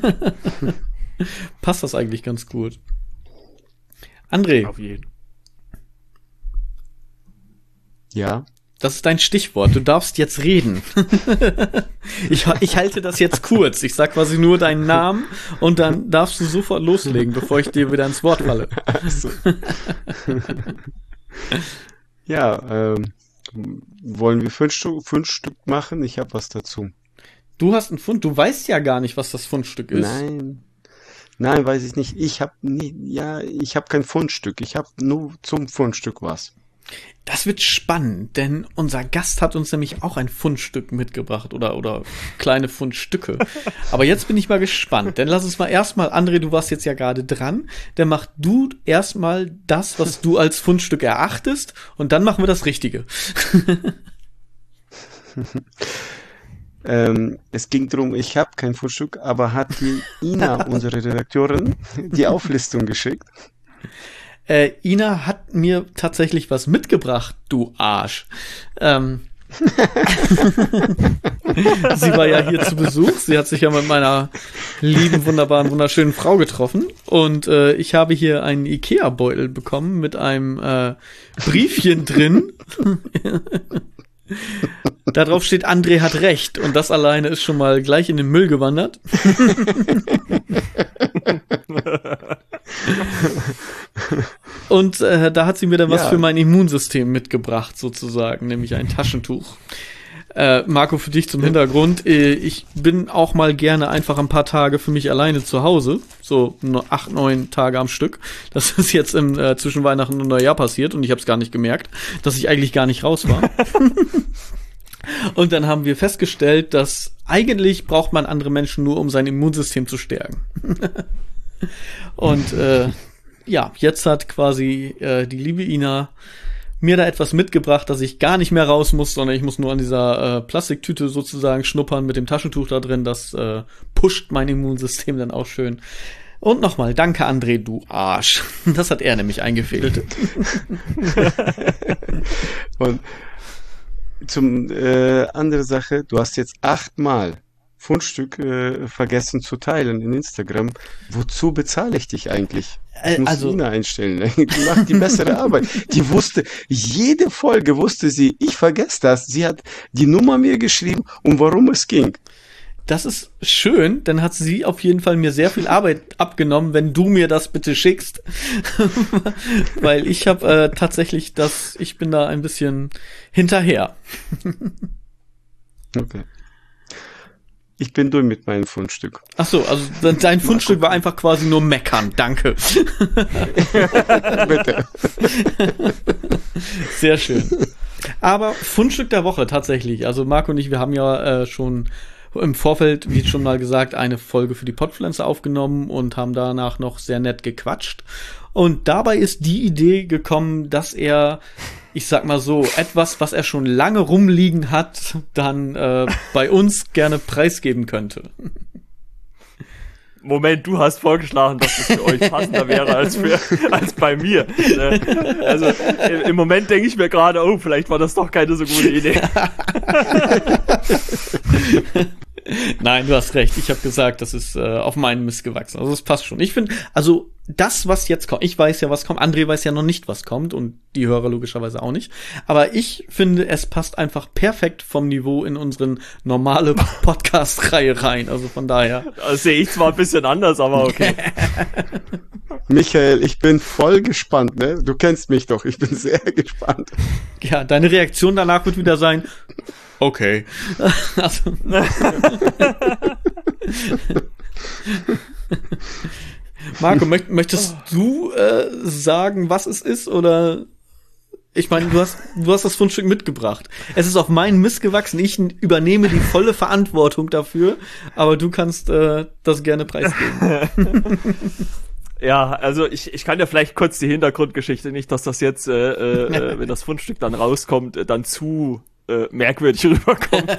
passt das eigentlich ganz gut. André. Auf jeden. Ja. Das ist dein Stichwort. Du darfst jetzt reden. Ich halte das jetzt kurz. Ich sag quasi nur deinen Namen und dann darfst du sofort loslegen, bevor ich dir wieder ins Wort falle. Also. Ja, wollen wir 5 Stück machen? Ich habe was dazu. Du hast ein Pfund. Du weißt ja gar nicht, was das Fundstück ist. Nein, weiß ich nicht. Ich habe kein Fundstück. Ich habe nur zum Fundstück was. Das wird spannend, denn unser Gast hat uns nämlich auch ein Fundstück mitgebracht oder kleine Fundstücke. Aber jetzt bin ich mal gespannt, denn lass uns mal erstmal, André, du warst jetzt ja gerade dran, dann mach du erstmal das, was du als Fundstück erachtest und dann machen wir das Richtige. Es ging darum, ich habe kein Fundstück, aber hat die Ina, unsere Redakteurin, die Auflistung geschickt. Ina hat mir tatsächlich was mitgebracht, du Arsch. Sie war ja hier zu Besuch. Sie hat sich ja mit meiner lieben, wunderbaren, wunderschönen Frau getroffen. Und ich habe hier einen Ikea-Beutel bekommen mit einem Briefchen drin. Darauf steht, André hat recht. Und das alleine ist schon mal gleich in den Müll gewandert. Und da hat sie mir dann was für mein Immunsystem mitgebracht, sozusagen, nämlich ein Taschentuch. Marco, für dich zum Hintergrund, ich bin auch mal gerne einfach ein paar Tage für mich alleine zu Hause, so 8, 9 Tage am Stück. Das ist jetzt zwischen Weihnachten und Neujahr passiert und ich habe es gar nicht gemerkt, dass ich eigentlich gar nicht raus war. Und dann haben wir festgestellt, dass eigentlich braucht man andere Menschen nur, um sein Immunsystem zu stärken. Und ja, jetzt hat quasi die liebe Ina mir da etwas mitgebracht, dass ich gar nicht mehr raus muss, sondern ich muss nur an dieser Plastiktüte sozusagen schnuppern mit dem Taschentuch da drin. Das pusht mein Immunsystem dann auch schön. Und nochmal, danke André, du Arsch. Das hat er nämlich eingefädelt. Und andere Sache, du hast jetzt 8-mal Fundstück vergessen zu teilen in Instagram. Wozu bezahle ich dich eigentlich? Ich muss Ina einstellen. Die macht die bessere Arbeit. Die wusste, jede Folge wusste sie, ich vergesse das. Sie hat die Nummer mir geschrieben, um worum es ging. Das ist schön, dann hat sie auf jeden Fall mir sehr viel Arbeit abgenommen, wenn du mir das bitte schickst. Weil ich habe tatsächlich ich bin da ein bisschen hinterher. Okay. Ich bin durch mit meinem Fundstück. Ach so, also dein Fundstück war einfach quasi nur meckern. Danke. Bitte. Sehr schön. Aber Fundstück der Woche tatsächlich. Also Marco und ich, wir haben ja schon im Vorfeld, wie schon mal gesagt, eine Folge für die Podpflanze aufgenommen und haben danach noch sehr nett gequatscht. Und dabei ist die Idee gekommen, dass er, ich sag mal so, etwas, was er schon lange rumliegen hat, dann bei uns gerne preisgeben könnte. Moment, du hast vorgeschlagen, dass es für euch passender wäre als bei mir. Also im Moment denke ich mir gerade, oh, vielleicht war das doch keine so gute Idee. Nein, du hast recht. Ich habe gesagt, das ist auf meinen Mist gewachsen. Also es passt schon. Ich finde, also das, was jetzt kommt, ich weiß ja, was kommt. André weiß ja noch nicht, was kommt und die Hörer logischerweise auch nicht. Aber ich finde, es passt einfach perfekt vom Niveau in unsere normale Podcast-Reihe rein. Also von daher. Das sehe ich zwar ein bisschen anders, aber okay. Michael, ich bin voll gespannt, ne? Du kennst mich doch. Ich bin sehr gespannt. Ja, deine Reaktion danach wird wieder sein, okay. Also. Marco, möchtest du sagen, was es ist, oder? Ich meine, du hast das Fundstück mitgebracht. Es ist auf meinen Mist gewachsen. Ich übernehme die volle Verantwortung dafür, aber du kannst das gerne preisgeben. Ja, also ich kann ja vielleicht kurz die Hintergrundgeschichte, nicht, dass das jetzt, wenn das Fundstück dann rauskommt, dann zu merkwürdig rüberkommt.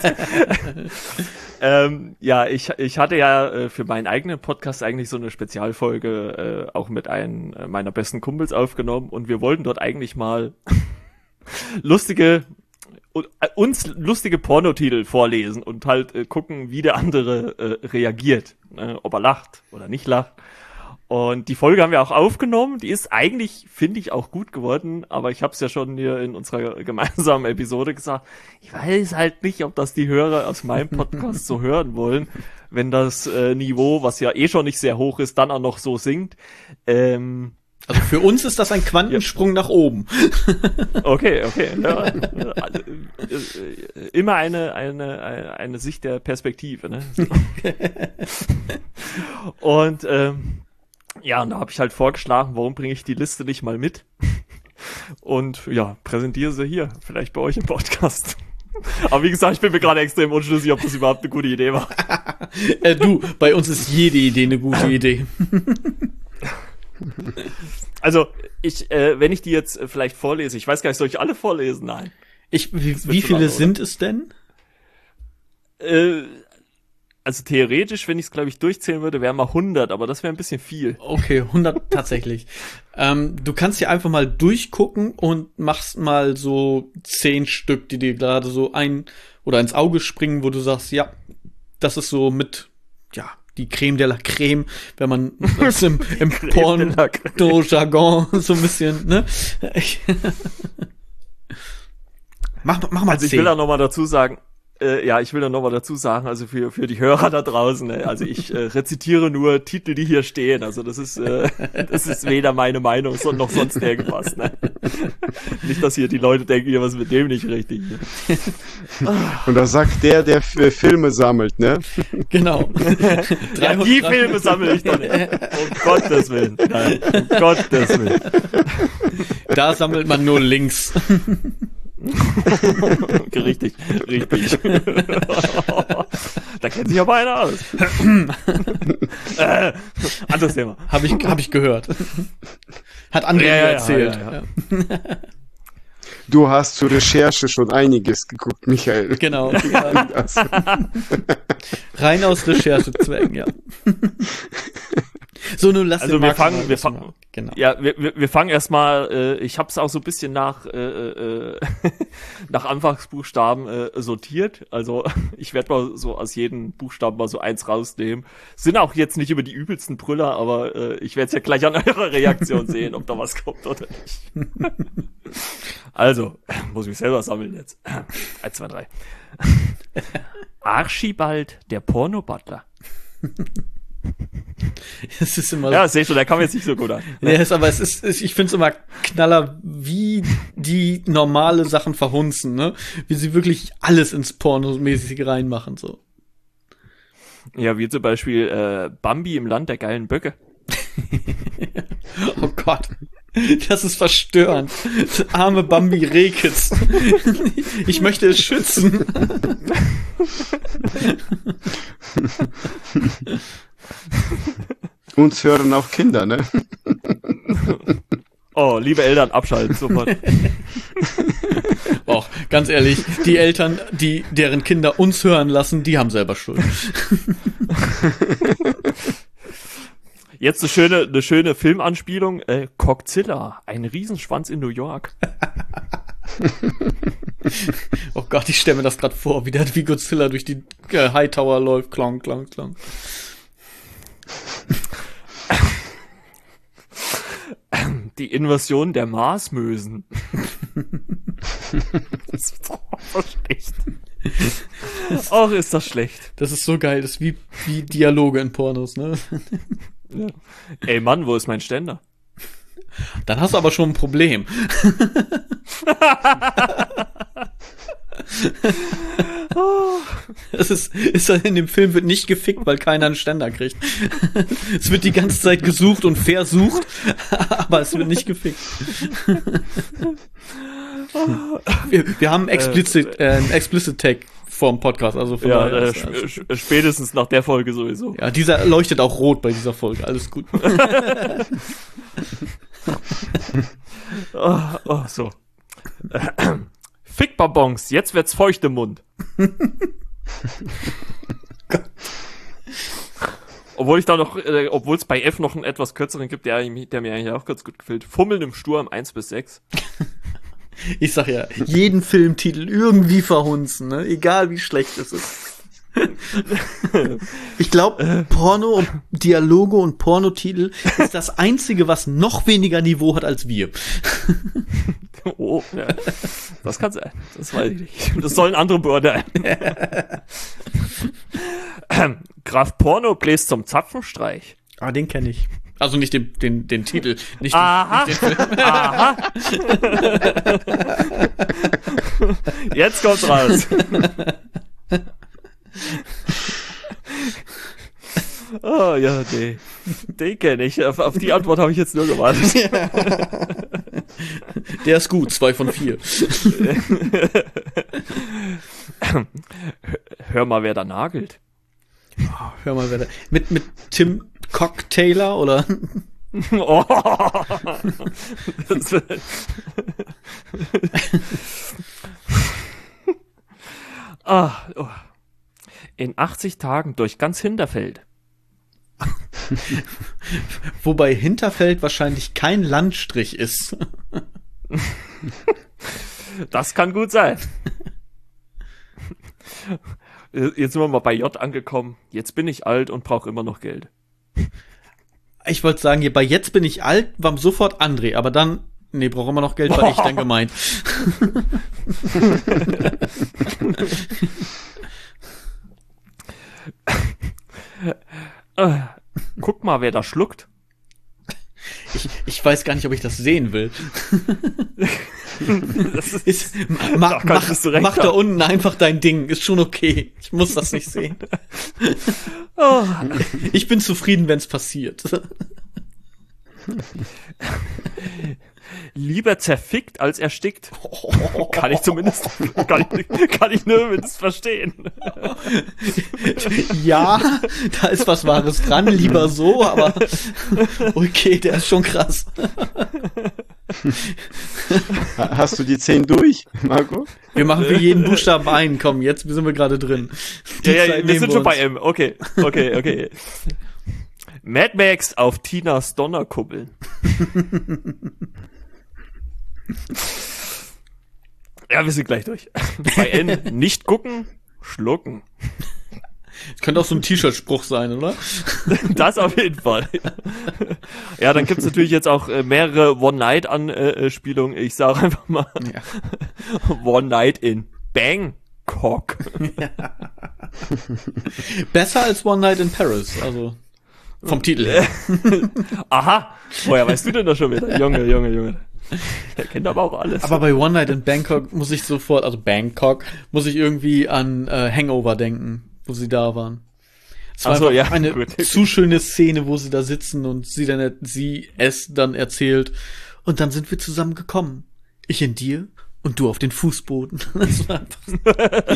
Ja, ich hatte ja für meinen eigenen Podcast eigentlich so eine Spezialfolge auch mit einem meiner besten Kumpels aufgenommen und wir wollten dort eigentlich mal lustige Pornotitel vorlesen und halt gucken, wie der andere reagiert, ob er lacht oder nicht lacht. Und die Folge haben wir auch aufgenommen. Die ist eigentlich, finde ich, auch gut geworden. Aber ich habe es ja schon hier in unserer gemeinsamen Episode gesagt. Ich weiß halt nicht, ob das die Hörer aus meinem Podcast so hören wollen, wenn das Niveau, was ja eh schon nicht sehr hoch ist, dann auch noch so sinkt. Also für uns ist das ein Quantensprung nach oben. Okay. Ja. Immer eine Sicht der Perspektive, ne? Und ja, und da habe ich halt vorgeschlagen, warum bringe ich die Liste nicht mal mit? Und ja, präsentiere sie hier, vielleicht bei euch im Podcast. Aber wie gesagt, ich bin mir gerade extrem unschlüssig, ob das überhaupt eine gute Idee war. Du, bei uns ist jede Idee eine gute Idee. Also, wenn ich die jetzt vielleicht vorlese, ich weiß gar nicht, soll ich alle vorlesen? Nein. Wie viele sind es denn? Also theoretisch, wenn ich es, glaube ich, durchzählen würde, wären mal 100, aber das wäre ein bisschen viel. Okay, 100 tatsächlich. Du kannst hier einfach mal durchgucken und machst mal so 10 Stück, die dir gerade so ins Auge springen, wo du sagst, ja, das ist so mit, ja, die Creme de la Creme, wenn man das im Porno-Jargon so ein bisschen, ne? Mach mal also 10. Ich will da nochmal dazu sagen, also für die Hörer da draußen, ne? Also ich rezitiere nur Titel, die hier stehen. Also das ist weder meine Meinung noch sonst irgendwas. Ne? Nicht, dass hier die Leute denken, hier was mit dem nicht richtig. Und das sagt der Filme sammelt, ne? Genau. Ja, die Filme sammle ich doch nicht. Um Gottes Willen. Nein, um Gottes Willen. Da sammelt man nur Links. Richtig. Da kennt sich aber einer aus. Anderes Thema. Hab ich gehört. Hat André erzählt. Ja. Du hast zur Recherche schon einiges geguckt, Michael. Genau. Ja. Rein aus Recherchezwecken, ja. So, nun lass Also den wir Marc fangen, mal. Genau. ja, wir fangen erstmal, ich habe es auch so ein bisschen nach Anfangsbuchstaben sortiert. Also ich werde mal so aus jedem Buchstaben mal so eins rausnehmen. Sind auch jetzt nicht über die übelsten Brüller, aber ich werde es ja gleich an eurer Reaktion sehen, ob da was kommt oder nicht. Also, muss mich selber sammeln jetzt. 1, 2, 3. Archibald, der Porno-Butler. Es ist immer Ja, sehe schon, der kam jetzt nicht so gut an. Ja, aber ich finde es immer Knaller, wie die normale Sachen verhunzen, ne? Wie sie wirklich alles ins Pornomäßige reinmachen, so. Ja, wie zum Beispiel Bambi im Land der geilen Böcke. Oh Gott. Das ist verstörend. Das arme Bambi Rekitz. Ich möchte es schützen. Uns hören auch Kinder, ne? Oh, liebe Eltern, abschalten, sofort. Och, ganz ehrlich, die Eltern, deren Kinder uns hören lassen, die haben selber Schuld. Jetzt eine schöne Filmanspielung. Cockzilla, ein Riesenschwanz in New York. Oh Gott, ich stelle mir das gerade vor, wie Godzilla durch die Hightower läuft. Klong, klong, klong. Die Invasion der Marsmösen. Das ist doch so schlecht. Och, ist das schlecht. Das ist so geil, das ist wie Dialoge in Pornos, ne? Ja. Ey Mann, wo ist mein Ständer? Dann hast du aber schon ein Problem. In dem Film wird nicht gefickt, weil keiner einen Ständer kriegt. Es wird die ganze Zeit gesucht und versucht, aber es wird nicht gefickt. Wir haben einen Explicit Tag vorm Podcast, also von daher. Spätestens nach der Folge sowieso. Ja, dieser leuchtet auch rot bei dieser Folge, alles gut. So. Fickbonbons, jetzt wird's feucht im Mund. Obwohl es bei F noch einen etwas kürzeren gibt, der mir eigentlich auch ganz gut gefällt. Fummeln im Sturm 1-6. Ich sag ja, jeden Filmtitel irgendwie verhunzen, ne? Egal wie schlecht es ist. Ich glaube, Porno und Dialoge und Pornotitel ist das Einzige, was noch weniger Niveau hat als wir. Oh, ja. Das kann sein. Das weiß ich nicht. Das sollen andere beurteilen. Graf Porno bläst zum Zapfenstreich. Ah, den kenne ich. Also nicht den Titel. Nicht Aha. Nicht den Film. Aha. Jetzt kommt's raus. Oh ja, nee. Den kenne ich. Auf die Antwort habe ich jetzt nur gewartet. Der ist gut, 2 von 4. Hör mal, wer da nagelt. Hör mal, wer da. Mit Tim Cocktailor oder? Oh. Oh. In 80 Tagen durch ganz Hinterfeld. Wobei Hinterfeld wahrscheinlich kein Landstrich ist. Das kann gut sein. Jetzt sind wir mal bei J angekommen. Jetzt bin ich alt und brauche immer noch Geld. Ich wollte sagen, bei jetzt bin ich alt, war sofort André, aber dann, nee, brauche immer noch Geld, war ich dann gemeint. Guck mal, wer da schluckt. Ich weiß gar nicht, ob ich das sehen will. Mach da unten einfach dein Ding. Ist schon okay. Ich muss das nicht sehen. Oh. Ich bin zufrieden, wenn es passiert. Lieber zerfickt als erstickt. Kann ich zumindest, kann ich zumindest verstehen. Ja, da ist was Wahres dran, lieber so, aber okay, der ist schon krass. Hast du die 10 durch, Marco? Wir machen für jeden Buchstaben einen. Komm, jetzt sind wir gerade drin. Ja, wir sind schon bei M. Okay. Mad Max auf Tinas Donnerkuppeln. Ja, wir sind gleich durch. Bei N nicht gucken, schlucken. Das könnte auch so ein T-Shirt-Spruch sein, oder? Das auf jeden Fall. Ja, dann gibt's natürlich jetzt auch mehrere One-Night-Anspielungen. Ich sage einfach mal One-Night in Bangkok. Ja. Besser als One Night in Paris, also vom Titel her. Aha, woher weißt du denn das schon wieder? Junge. Der kennt aber auch alles. Aber bei One Night in Bangkok muss ich irgendwie an Hangover denken, wo sie da waren. Es war einfach eine zu schöne Szene, wo sie da sitzen und sie es dann erzählt. Und dann sind wir zusammen gekommen. Ich in dir und du auf den Fußboden. Das war einfach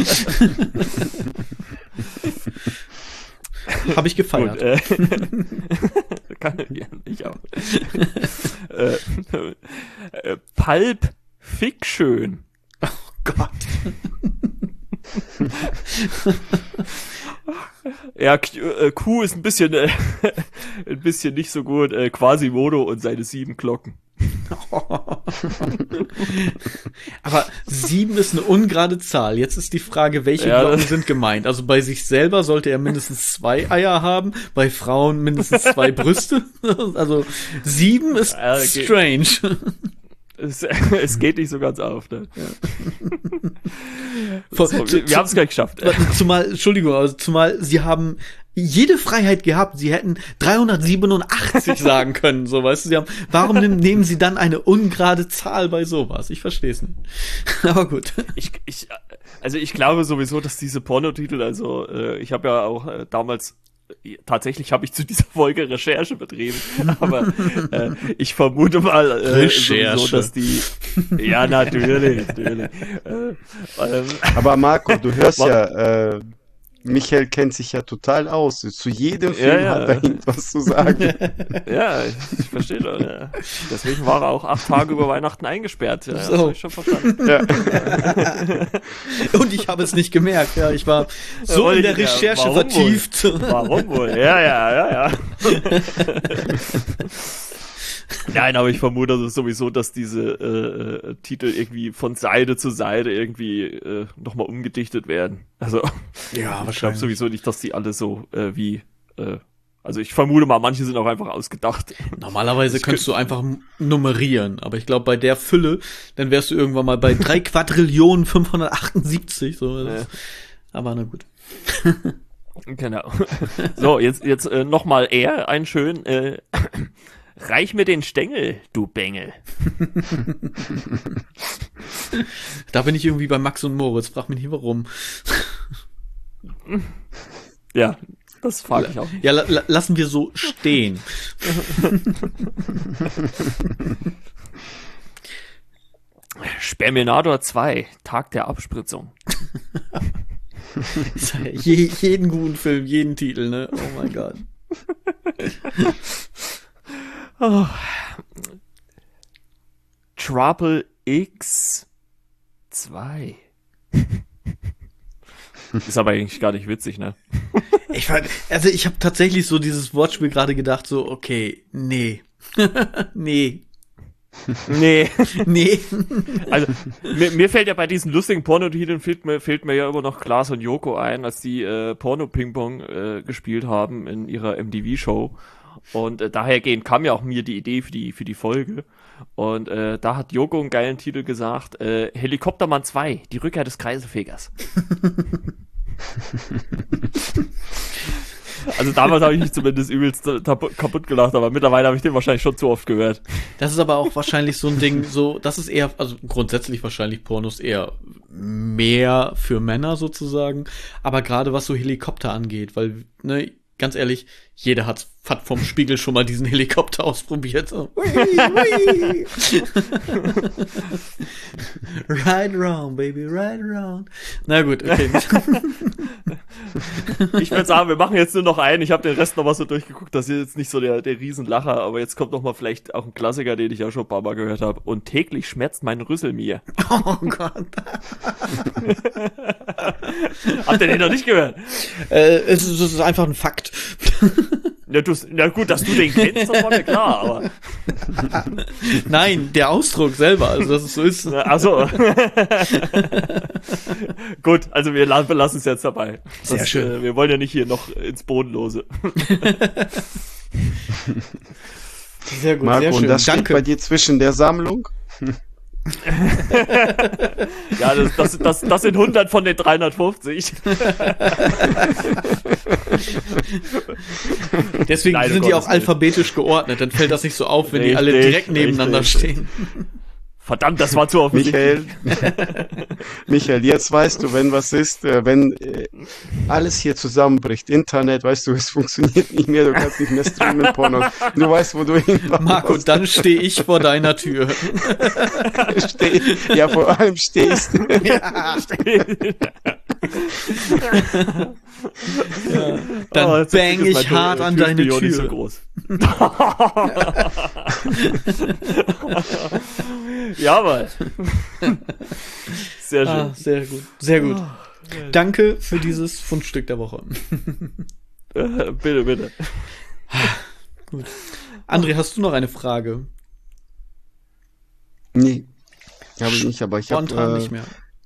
Habe ich gefeiert. Gut, kann ich auch. Pulp Fiction. Oh Gott. Ja, Q ist ein bisschen nicht so gut. Quasimodo und seine 7 Glocken. Aber 7 ist eine ungerade Zahl. Jetzt ist die Frage, welche Glocken sind gemeint? Also bei sich selber sollte er mindestens 2 Eier haben, bei Frauen mindestens 2 Brüste. Also 7 ist strange. Es geht nicht so ganz auf, ne? Ja. Wir haben es gleich geschafft. Zumal sie haben jede Freiheit gehabt. Sie hätten 387 sagen können, so, weißt du. Warum nehmen sie dann eine ungerade Zahl bei sowas? Ich verstehe es nicht. Aber gut. Ich glaube sowieso, dass diese Pornotitel, ich habe ja auch damals tatsächlich habe ich zu dieser Folge Recherche betrieben, aber ich vermute mal sowieso, dass die ja natürlich. Aber Marco, du hörst ja, Michael kennt sich ja total aus. Zu jedem Film hat er irgendwas zu sagen. Ja, ich verstehe das. Ja. Deswegen war er auch 8 Tage über Weihnachten eingesperrt. Ja, das habe ich schon verstanden. Ja. Und ich habe es nicht gemerkt. Ja, ich war so in der Recherche vertieft. Warum wohl? Ja. Nein, aber ich vermute also sowieso, dass diese Titel irgendwie von Seite zu Seite irgendwie nochmal umgedichtet werden. Also ja, ich glaube sowieso nicht, dass die alle so also ich vermute mal, manche sind auch einfach ausgedacht. Normalerweise könntest du einfach nummerieren, aber ich glaube bei der Fülle, dann wärst du irgendwann mal bei 3.578. So, aber na gut. Genau. So, jetzt nochmal einen schönen Reich mir den Stängel, du Bengel. Da bin ich irgendwie bei Max und Moritz. Frag mich nicht, warum. Ja, das frage ich auch nicht. Ja, lassen wir so stehen. Sperminator 2, Tag der Abspritzung. Jeden guten Film, jeden Titel, ne? Oh mein Gott. Oh. Trouble X 2. Ist aber eigentlich gar nicht witzig, ne? Ich habe tatsächlich so dieses Wortspiel gerade gedacht, so, okay, nee. Nee. Also, mir fällt ja bei diesen lustigen Pornotiteln fehlt mir ja immer noch Klaas und Joko ein, als die Porno-Ping-Pong gespielt haben in ihrer MTV-Show. Und dahergehend kam ja auch mir die Idee für die Folge. Und da hat Joko einen geilen Titel gesagt, Helikoptermann 2, die Rückkehr des Kreiselfegers. Also damals habe ich mich zumindest übelst kaputt gelacht, aber mittlerweile habe ich den wahrscheinlich schon zu oft gehört. Das ist aber auch wahrscheinlich so ein Ding, so, das ist eher, also grundsätzlich wahrscheinlich Pornos eher mehr für Männer sozusagen, aber gerade was so Helikopter angeht, weil, ne, ganz ehrlich, Jeder hat vom Spiegel schon mal diesen Helikopter ausprobiert. So. Hui. Ride around, baby, ride around. Na gut, okay. Ich würde sagen, wir machen jetzt nur noch einen. Ich habe den Rest noch mal so durchgeguckt. Das ist jetzt nicht so der Riesenlacher, aber jetzt kommt noch mal vielleicht auch ein Klassiker, den ich ja schon ein paar Mal gehört habe. Und täglich schmerzt mein Rüssel mir. Oh Gott. Habt ihr den noch nicht gehört? Es ist einfach ein Fakt. Na gut, dass du den kennst, das war mir klar, aber. Nein, der Ausdruck selber, also dass es so ist. Ach so. Gut, also wir lassen es jetzt dabei. Sehr schön. Wir wollen ja nicht hier noch ins Bodenlose. Sehr gut, Marco, sehr schön. und das steht Danke. bei dir zwischen der Sammlung? Ja, das sind 100 von den 350. Deswegen Nein, sind um die auch Gottes Willen. alphabetisch geordnet. Dann fällt das nicht so auf, wenn die alle Richtig, direkt nebeneinander richtig. stehen. Verdammt, das war zu offensichtlich. Michael, jetzt weißt du, wenn was ist, wenn alles hier zusammenbricht, Internet, weißt du, es funktioniert nicht mehr, du kannst nicht mehr streamen, Porno, du weißt, wo du hinkommst. Marco, dann stehe ich vor deiner Tür. Ja, vor allem stehst du. Ja. Ja. Dann Oh, zum bang Glück ist ich mein hart an deine Türspion nicht so Tür. groß. Jawohl. Sehr schön. Sehr gut, sehr gut. Danke für dieses Fundstück der Woche. Bitte. Gut. André, hast du noch eine Frage? Nee, habe ich nicht, aber ich Spontan habe nicht mehr.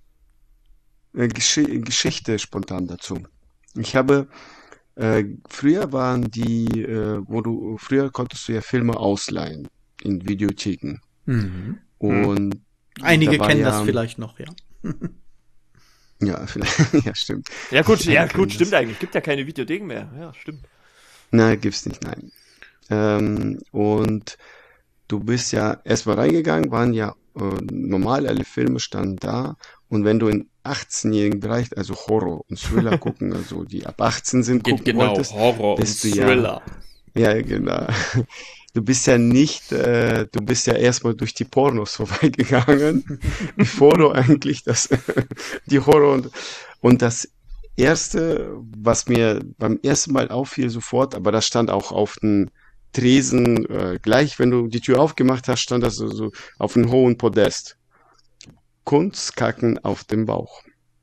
Geschichte spontan dazu. Ich habe, früher waren die, früher konntest du ja Filme ausleihen in Videotheken. Mhm. Und Einige da war kennen ja, das vielleicht noch, ja. Ja, vielleicht, ja, stimmt. Ja gut, kennen stimmt das. eigentlich. Gibt ja keine Videotheken mehr. Ja, stimmt. Nein, gibt's nicht, nein. Und du bist ja erstmal reingegangen, waren ja normal, alle Filme standen da. Und wenn du in 18-jährigen Bereich, also Horror und Thriller gucken, also die ab 18 sind, gucken wolltest, Horror bist du ja, genau. Du bist ja erstmal durch die Pornos vorbeigegangen, bevor du eigentlich die Horror und das erste, was mir beim ersten Mal auffiel sofort, aber das stand auch auf den Tresen, gleich wenn du die Tür aufgemacht hast, stand das so auf einem hohen Podest. Kunstkacken auf dem Bauch.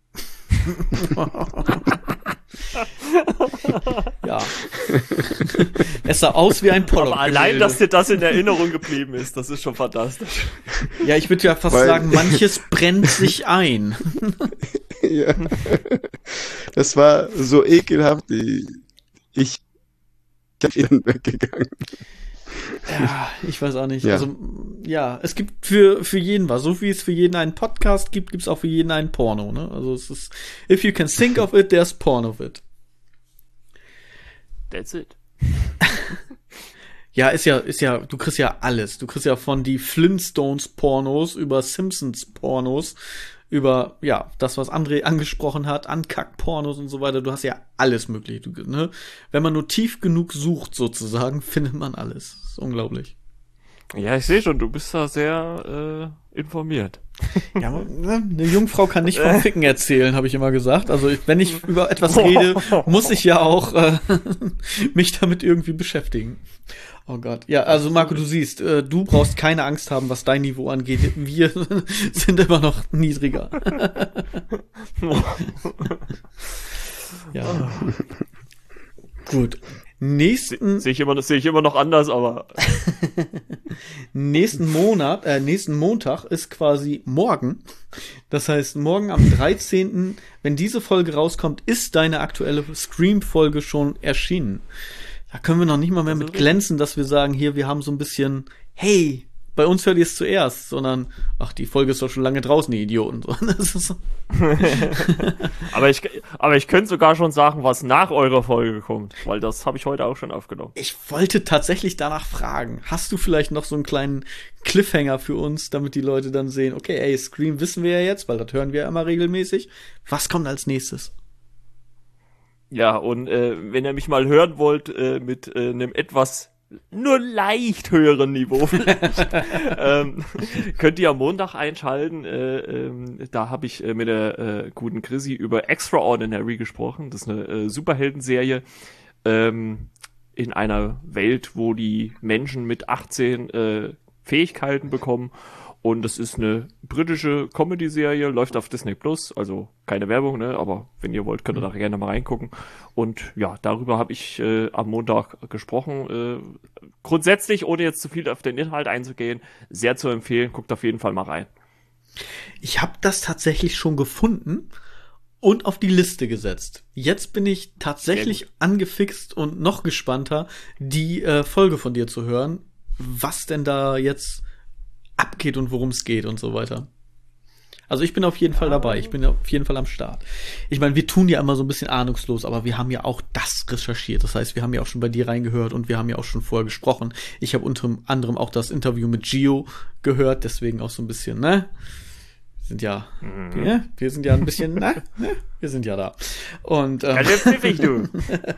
Ja. Es sah aus wie ein Pollock. Aber allein, dass dir das in Erinnerung geblieben ist, das ist schon fantastisch. Ja, ich würde ja fast Weil- sagen, manches brennt sich ein. Ja. Das war so ekelhaft, ich bin weggegangen. Ja, ich weiß auch nicht. Ja. Also, ja, es gibt für jeden was. So wie es für jeden einen Podcast gibt, gibt es auch für jeden einen Porno, ne? Also es ist, if you can think of it, there's porn of it. That's it. Ja, ist ja, du kriegst ja alles. Du kriegst ja von die Flintstones Pornos über Simpsons Pornos, über, ja, das, was André angesprochen hat, Uncut-Pornos und so weiter. Du hast ja alles möglich, ne? Wenn man nur tief genug sucht, sozusagen, findet man alles. Das ist unglaublich. Ja, ich sehe schon, du bist da sehr informiert. Ja, ne, eine Jungfrau kann nicht vom Ficken erzählen, habe ich immer gesagt. Also wenn ich über etwas rede, muss ich ja auch mich damit irgendwie beschäftigen. Oh Gott. Ja, also Marco, du siehst, du brauchst keine Angst haben, was dein Niveau angeht. Wir sind immer noch niedriger. Ja. Gut. Sehe ich immer noch anders, aber Nächsten Montag ist quasi morgen. Das heißt, morgen am 13., wenn diese Folge rauskommt, ist deine aktuelle Scream-Folge schon erschienen. Da können wir noch nicht mal mehr mit glänzen, dass wir sagen, hier, wir haben so ein bisschen, hey, bei uns hört ihr es zuerst, sondern, ach, die Folge ist doch schon lange draußen, die Idioten. Das ist so. aber ich könnte sogar schon sagen, was nach eurer Folge kommt, weil das habe ich heute auch schon aufgenommen. Ich wollte tatsächlich danach fragen, hast du vielleicht noch so einen kleinen Cliffhanger für uns, damit die Leute dann sehen, okay, ey, Scream wissen wir ja jetzt, weil das hören wir ja immer regelmäßig. Was kommt als nächstes? Ja, und wenn ihr mich mal hören wollt mit einem etwas nur leicht höheren Niveau vielleicht, könnt ihr am Montag einschalten. Da habe ich mit der guten Chrissy über Extraordinary gesprochen. Das ist eine Superheldenserie in einer Welt, wo die Menschen mit 18 Fähigkeiten bekommen. Und das ist eine britische Comedy-Serie, läuft auf Disney Plus, also keine Werbung, ne? Aber wenn ihr wollt, könnt ihr da gerne mal reingucken. Und ja, darüber habe ich am Montag gesprochen. Grundsätzlich, ohne jetzt zu viel auf den Inhalt einzugehen, sehr zu empfehlen. Guckt auf jeden Fall mal rein. Ich habe das tatsächlich schon gefunden und auf die Liste gesetzt. Jetzt bin ich tatsächlich angefixt und noch gespannter, die Folge von dir zu hören, was denn da jetzt abgeht und worum es geht und so weiter. Also ich bin auf jeden Fall dabei. Ich bin auf jeden Fall am Start. Ich meine, wir tun ja immer so ein bisschen ahnungslos, aber wir haben ja auch das recherchiert. Das heißt, wir haben ja auch schon bei dir reingehört und wir haben ja auch schon vorher gesprochen. Ich habe unter anderem auch das Interview mit Gio gehört, deswegen auch so ein bisschen, ne? Wir sind ja ein bisschen, ne? Wir sind ja da. Und pfiffig, du.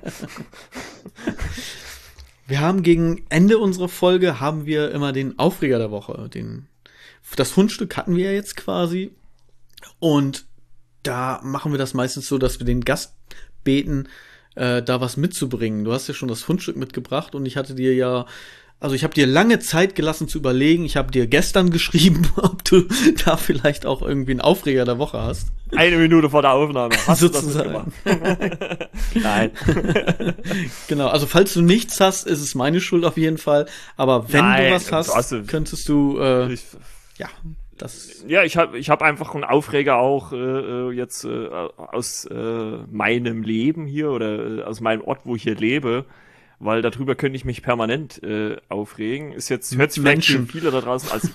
Wir haben gegen Ende unserer Folge haben wir immer den Aufreger der Woche. Das Fundstück hatten wir ja jetzt quasi. Und da machen wir das meistens so, dass wir den Gast beten, da was mitzubringen. Du hast ja schon das Fundstück mitgebracht und ich habe dir lange Zeit gelassen zu überlegen. Ich habe dir gestern geschrieben, ob du da vielleicht auch irgendwie einen Aufreger der Woche hast. 1 Minute vor der Aufnahme. Hast sozusagen. Du das gemacht? Nein. Genau, also falls du nichts hast, ist es meine Schuld auf jeden Fall. Aber wenn du was hast, könntest du, ich hab einfach einen Aufreger auch jetzt aus meinem Leben hier oder aus meinem Ort, wo ich hier lebe. Weil darüber könnte ich mich permanent aufregen. Hört sich vielleicht für viele da draußen als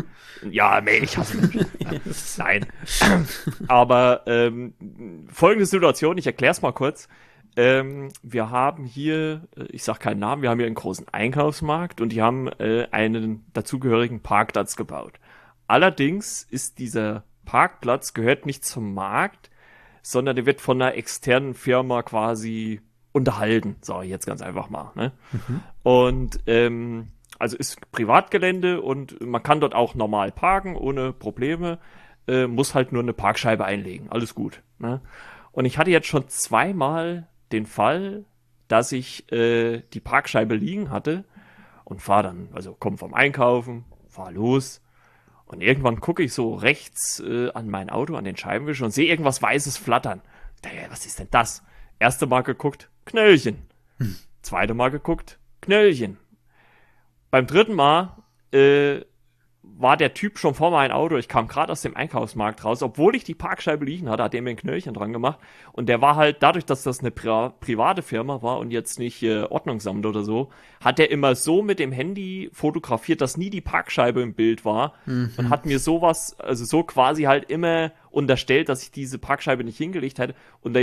ich hasse Menschen. Nein. Aber folgende Situation, ich erkläre es mal kurz. Wir haben hier, ich sag keinen Namen, wir haben hier einen großen Einkaufsmarkt und die haben einen dazugehörigen Parkplatz gebaut. Allerdings ist dieser Parkplatz gehört nicht zum Markt, sondern der wird von einer externen Firma quasi unterhalten, sage ich jetzt ganz einfach mal. Ne? Und also ist Privatgelände und man kann dort auch normal parken, ohne Probleme, muss halt nur eine Parkscheibe einlegen, alles gut. Ne? Und ich hatte jetzt schon 2-mal den Fall, dass ich die Parkscheibe liegen hatte und komm vom Einkaufen, fahr los und irgendwann gucke ich so rechts an mein Auto, an den Scheibenwischer und sehe irgendwas Weißes flattern. Was ist denn das? Erste Mal geguckt, Knöllchen. Zweite Mal geguckt, Knöllchen. Beim 3. Mal war der Typ schon vor meinem Auto. Ich kam gerade aus dem Einkaufsmarkt raus. Obwohl ich die Parkscheibe liegen hatte, hat er mir ein Knöllchen dran gemacht. Und der war halt, dadurch, dass das eine private Firma war und jetzt nicht Ordnungsamt oder so, hat er immer so mit dem Handy fotografiert, dass nie die Parkscheibe im Bild war. Und hat mir sowas, also so quasi halt immer unterstellt, dass ich diese Parkscheibe nicht hingelegt hätte. Und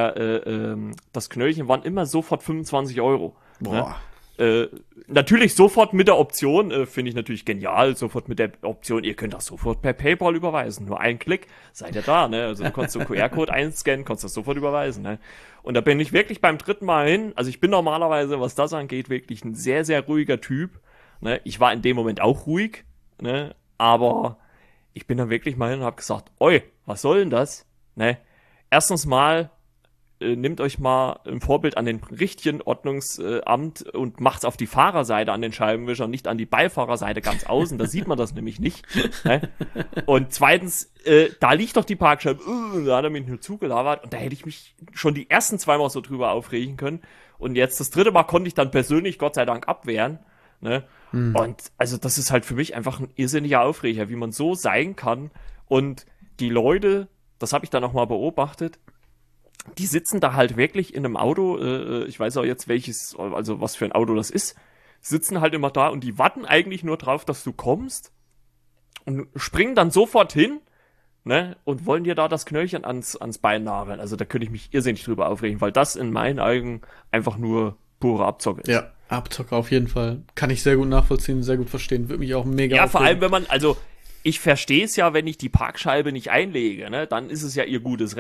das Knöllchen waren immer sofort 25 Euro. Boah. Ne? Natürlich sofort mit der Option, finde ich natürlich genial, sofort mit der Option, ihr könnt das sofort per PayPal überweisen. Nur ein Klick, seid ihr da, ne? Also du konntest so QR-Code einscannen, konntest das sofort überweisen, ne? Und da bin ich wirklich beim 3. Mal hin, also ich bin normalerweise, was das angeht, wirklich ein sehr, sehr ruhiger Typ, ne? Ich war in dem Moment auch ruhig, ne? Aber ich bin dann wirklich mal hin und hab gesagt, oi, was soll denn das? Ne? Erstens mal, nehmt euch mal ein Vorbild an den richtigen Ordnungsamt und macht's auf die Fahrerseite an den Scheibenwischer, nicht an die Beifahrerseite ganz außen, da sieht man das nämlich nicht. Ne? Und zweitens, da liegt doch die Parkscheibe, da hat er mich nur zugelabert und da hätte ich mich schon die ersten 2 Mal so drüber aufregen können und jetzt das 3. Mal konnte ich dann persönlich Gott sei Dank abwehren. Ne? Und also das ist halt für mich einfach ein irrsinniger Aufreger, wie man so sein kann und die Leute, das habe ich dann auch mal beobachtet, die sitzen da halt wirklich in einem Auto, ich weiß auch jetzt was für ein Auto das ist, sitzen halt immer da und die warten eigentlich nur drauf, dass du kommst und springen dann sofort hin, ne, und wollen dir da das Knöllchen ans Bein nageln. Also da könnte ich mich irrsinnig drüber aufregen, weil das in meinen Augen einfach nur pure Abzocke ist. Ja, Abzocke auf jeden Fall. Kann ich sehr gut nachvollziehen, sehr gut verstehen. Würde mich auch mega aufregen. Vor allem, wenn man, ich verstehe es ja, wenn ich die Parkscheibe nicht einlege, ne, dann ist es ja ihr gutes Recht.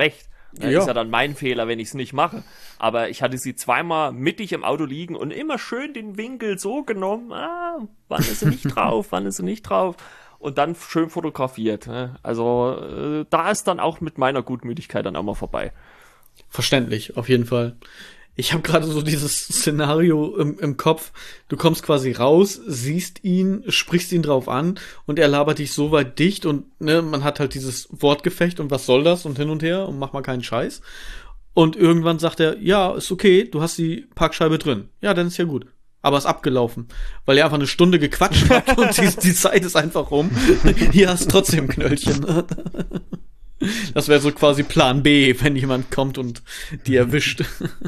Das ist ja dann mein Fehler, wenn ich es nicht mache. Aber ich hatte sie zweimal mittig im Auto liegen und immer schön den Winkel so genommen, wann ist sie nicht drauf, wann ist sie nicht drauf. Und dann schön fotografiert. Ne? Also da ist dann auch mit meiner Gutmütigkeit dann auch mal vorbei. Verständlich, auf jeden Fall. Ich habe gerade so dieses Szenario im Kopf. Du kommst quasi raus, siehst ihn, sprichst ihn drauf an und er labert dich so weit dicht und ne, man hat halt dieses Wortgefecht und was soll das und hin und her und mach mal keinen Scheiß. Und irgendwann sagt er, ja, ist okay, du hast die Parkscheibe drin. Ja, dann ist ja gut. Aber ist abgelaufen, weil ihr einfach eine Stunde gequatscht habt und die Zeit ist einfach rum. Hier hast du trotzdem Knöllchen. Das wäre so quasi Plan B, wenn jemand kommt und die erwischt.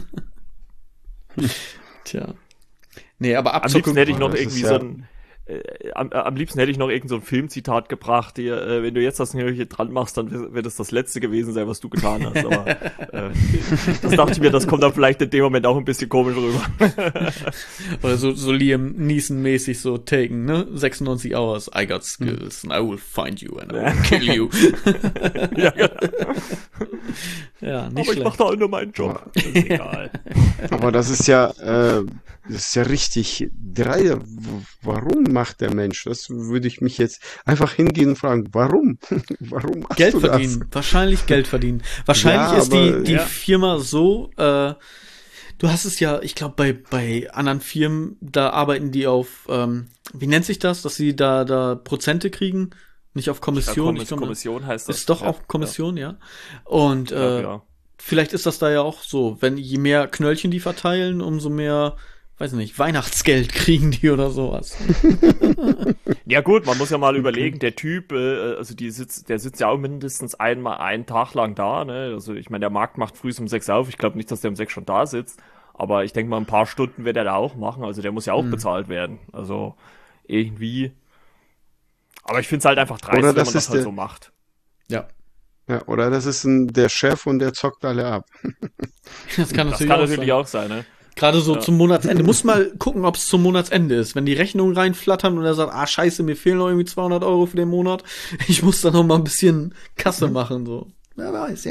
Tja. Nee, aber Am liebsten hätte ich noch irgendwie so ein am liebsten hätte ich noch irgend so ein Filmzitat gebracht, wenn du jetzt das Knöllchen dran machst, dann wird es das letzte gewesen sein, was du getan hast. Aber das dachte ich mir, das kommt dann vielleicht in dem Moment auch ein bisschen komisch rüber. Oder so Liam Neeson-mäßig so Taken, ne? 96 Hours, I got skills and I will find you and I will kill you. Ja, genau. Ja, nicht aber schlecht. ich mach da auch nur meinen Job. Das ist egal. Aber das ist ja richtig dreist. Warum macht der Mensch? Das würde ich mich jetzt einfach hingehen und fragen, warum? Warum machst Geld du das? verdienen. Wahrscheinlich Geld verdienen. Wahrscheinlich Ja, ist die aber, Firma so, du hast es ja, ich glaube, bei anderen Firmen, da arbeiten die auf, wie nennt sich das, dass sie da Prozente kriegen? Nicht auf Kommission. Kommission heißt das. Ist doch auch Kommission, ja. Und ja. vielleicht ist das da ja auch so, wenn je mehr Knöllchen die verteilen, umso mehr, weiß nicht, Weihnachtsgeld kriegen die oder sowas. Ja gut, man muss ja mal überlegen, der Typ, also der sitzt ja auch mindestens einen Tag lang da, ne? Also ich meine, der Markt macht früh um 6 auf, ich glaube nicht, dass der um 6 schon da sitzt, aber ich denke mal, ein paar Stunden wird er da auch machen, also der muss ja auch bezahlt werden, also irgendwie. Aber ich finde es halt einfach dreist, wenn man das halt so macht. Ja. Ja, oder das ist der Chef und der zockt alle ab. Das kann Das natürlich, kann natürlich auch sein, ne? Gerade so zum Monatsende. Muss mal gucken, ob es zum Monatsende ist. Wenn die Rechnungen reinflattern und er sagt, scheiße, mir fehlen noch irgendwie 200 Euro für den Monat. Ich muss da noch mal ein bisschen Kasse machen, so. Wer weiß.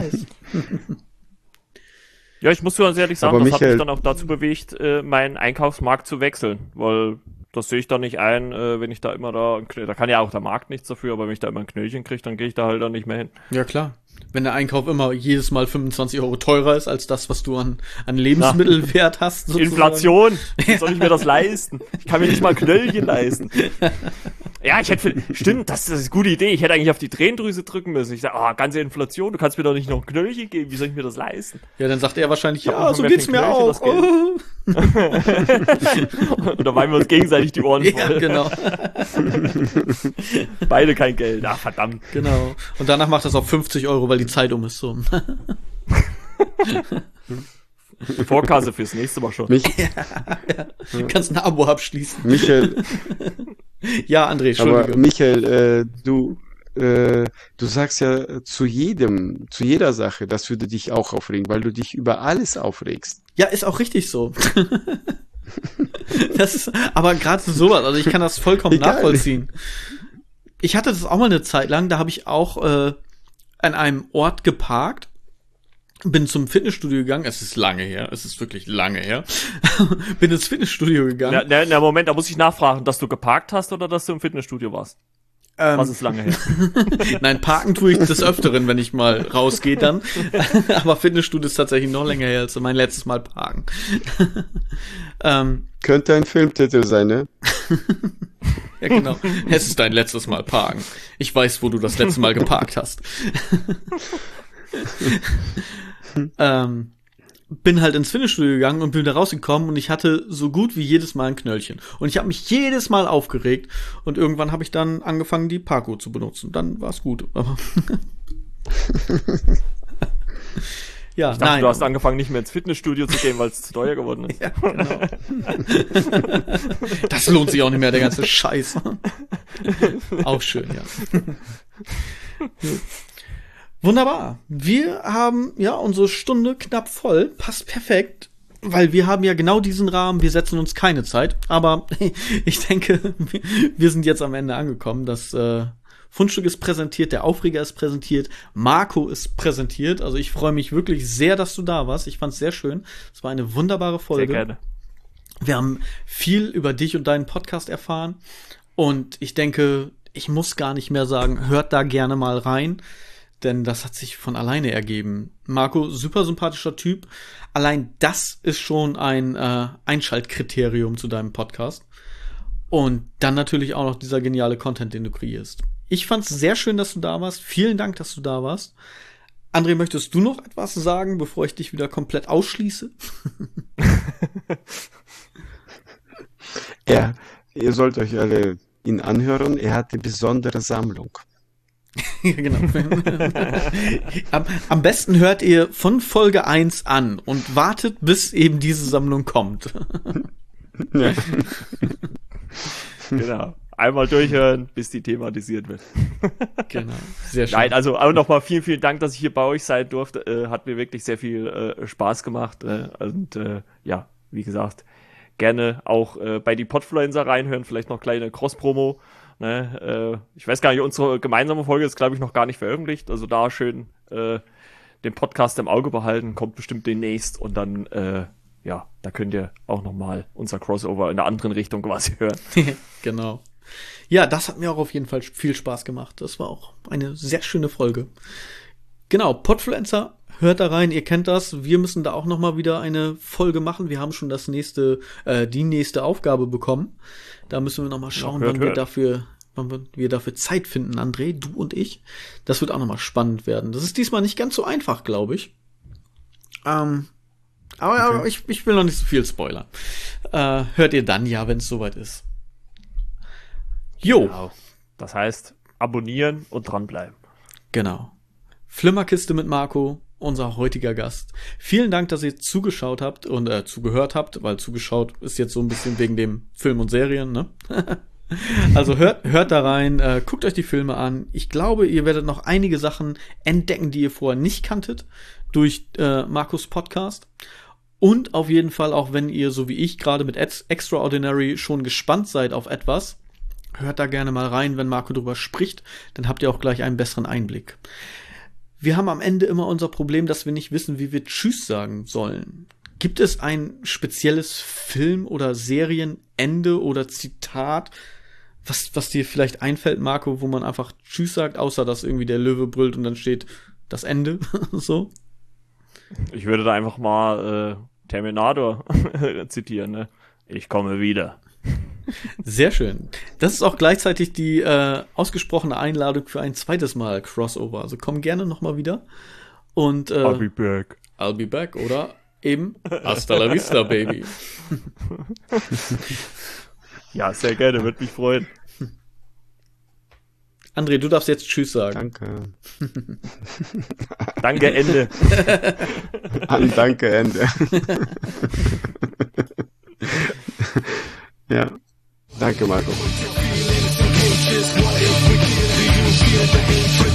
Ja, ich muss ganz ehrlich sagen, Aber das hat mich Michael- dann auch dazu bewegt, meinen Einkaufsmarkt zu wechseln, weil das sehe ich da nicht ein, wenn ich da immer da kann ja auch der Markt nichts dafür, aber wenn ich da immer ein Knöllchen kriege, dann gehe ich da halt dann nicht mehr hin. Ja, klar. Wenn der Einkauf immer jedes Mal 25 Euro teurer ist als das, was du an Lebensmittelwert hast. Sozusagen. Inflation, wie soll ich mir das leisten? Ich kann mir nicht mal Knöllchen leisten. Ja, stimmt, das ist eine gute Idee. Ich hätte eigentlich auf die Tränendrüse drücken müssen. Ich sage, ganze Inflation, du kannst mir doch nicht noch ein Knöllchen geben, wie soll ich mir das leisten? Ja, dann sagt er wahrscheinlich, hab noch so mehr geht's für mir Knöllchen, auch. das Und da weinen wir uns gegenseitig die Ohren voll. Ja, genau. Beide kein Geld, verdammt. Genau. Und danach macht das auf 50 Euro, weil die Zeit um ist so. Vorkasse fürs nächste Mal schon. Du kannst ein Abo abschließen. Michael, Ja, André, aber Entschuldigung. Michael, du sagst ja zu jeder Sache, das würde dich auch aufregen, weil du dich über alles aufregst. Ja, ist auch richtig so. Das ist, aber gerade sowas, also ich kann das vollkommen Egal. nachvollziehen. Ich hatte das auch mal eine Zeit lang, da habe ich auch an einem Ort geparkt, bin zum Fitnessstudio gegangen, es ist wirklich lange her, bin ins Fitnessstudio gegangen. Na, Moment, da muss ich nachfragen, dass du geparkt hast oder dass du im Fitnessstudio warst? Was ist lange her? Nein, parken tue ich des Öfteren, wenn ich mal rausgehe dann. Aber Fitnessstudio ist tatsächlich noch länger her als mein letztes Mal parken. Könnte ein Filmtitel sein, ne? Ja, genau. Es ist dein letztes Mal parken. Ich weiß, wo du das letzte Mal geparkt hast. Bin halt ins Fitnessstudio gegangen und bin da rausgekommen und ich hatte so gut wie jedes Mal ein Knöllchen. Und ich habe mich jedes Mal aufgeregt und irgendwann habe ich dann angefangen, die Parkour zu benutzen. Dann war es gut. Aber ja, Ich dachte, nein. du hast angefangen, nicht mehr ins Fitnessstudio zu gehen, weil es zu teuer geworden ist. Ja, genau. Das lohnt sich auch nicht mehr, der ganze Scheiß. Auch schön, ja. Wunderbar. Wir haben ja unsere Stunde knapp voll. Passt perfekt, weil wir haben ja genau diesen Rahmen. Wir setzen uns keine Zeit. Aber ich denke, wir sind jetzt am Ende angekommen. Das Fundstück ist präsentiert, der Aufreger ist präsentiert, Marco ist präsentiert. Also ich freue mich wirklich sehr, dass du da warst. Ich fand's sehr schön. Es war eine wunderbare Folge. Sehr gerne. Wir haben viel über dich und deinen Podcast erfahren. Und ich denke, ich muss gar nicht mehr sagen, hört da gerne mal rein. Denn das hat sich von alleine ergeben. Marco, super sympathischer Typ. Allein das ist schon ein Einschaltkriterium zu deinem Podcast. Und dann natürlich auch noch dieser geniale Content, den du kreierst. Ich fand's sehr schön, dass du da warst. Vielen Dank, dass du da warst. André, möchtest du noch etwas sagen, bevor ich dich wieder komplett ausschließe? Ja, ihr sollt euch alle ihn anhören. Er hat eine besondere Sammlung. Genau. Am besten hört ihr von Folge 1 an und wartet, bis eben diese Sammlung kommt. Ja. Genau. Einmal durchhören, bis die thematisiert wird. Genau. Sehr schön. Nein, also auch nochmal vielen, vielen Dank, dass ich hier bei euch sein durfte. Hat mir wirklich sehr viel Spaß gemacht. Ja, wie gesagt, gerne auch bei die Podfluencer reinhören. Vielleicht noch kleine Cross-Promo. Ne? Ich weiß gar nicht, unsere gemeinsame Folge ist, glaube ich, noch gar nicht veröffentlicht. Also da schön den Podcast im Auge behalten. Kommt bestimmt demnächst. Und dann, ja, da könnt ihr auch nochmal unser Crossover in der anderen Richtung quasi hören. Genau. Ja, das hat mir auch auf jeden Fall viel Spaß gemacht. Das war auch eine sehr schöne Folge. Genau, Podfluencer, hört da rein, ihr kennt das. Wir müssen da auch noch mal wieder eine Folge machen. Wir haben schon die nächste Aufgabe bekommen. Da müssen wir noch mal schauen, wann wir dafür Zeit finden, André, du und ich. Das wird auch noch mal spannend werden. Das ist diesmal nicht ganz so einfach, glaube ich. Aber ich will noch nicht so viel spoilern. Hört ihr dann ja, wenn es soweit ist. Jo. Genau. Das heißt, abonnieren und dranbleiben. Genau. Flimmerkiste mit Marco, unser heutiger Gast. Vielen Dank, dass ihr zugeschaut habt und zugehört habt, weil zugeschaut ist jetzt so ein bisschen wegen dem Film und Serien, ne? Also hört da rein, guckt euch die Filme an. Ich glaube, ihr werdet noch einige Sachen entdecken, die ihr vorher nicht kanntet, durch Marcos Podcast. Und auf jeden Fall, auch wenn ihr, so wie ich, gerade mit Extraordinary schon gespannt seid auf etwas, hört da gerne mal rein, wenn Marco drüber spricht, dann habt ihr auch gleich einen besseren Einblick. Wir haben am Ende immer unser Problem, dass wir nicht wissen, wie wir Tschüss sagen sollen. Gibt es ein spezielles Film- oder Serienende oder Zitat, was dir vielleicht einfällt, Marco, wo man einfach Tschüss sagt, außer dass irgendwie der Löwe brüllt und dann steht das Ende, so? Ich würde da einfach mal Terminator zitieren, ne? Ich komme wieder. Sehr schön. Das ist auch gleichzeitig die ausgesprochene Einladung für ein zweites Mal Crossover. Also komm gerne noch mal wieder. Und I'll be back. I'll be back. Oder eben Hasta la vista, baby. Ja, sehr gerne. Würde mich freuen. André, du darfst jetzt Tschüss sagen. Danke. Danke, Ende. Danke, Ende. Ja. Danke, Marco.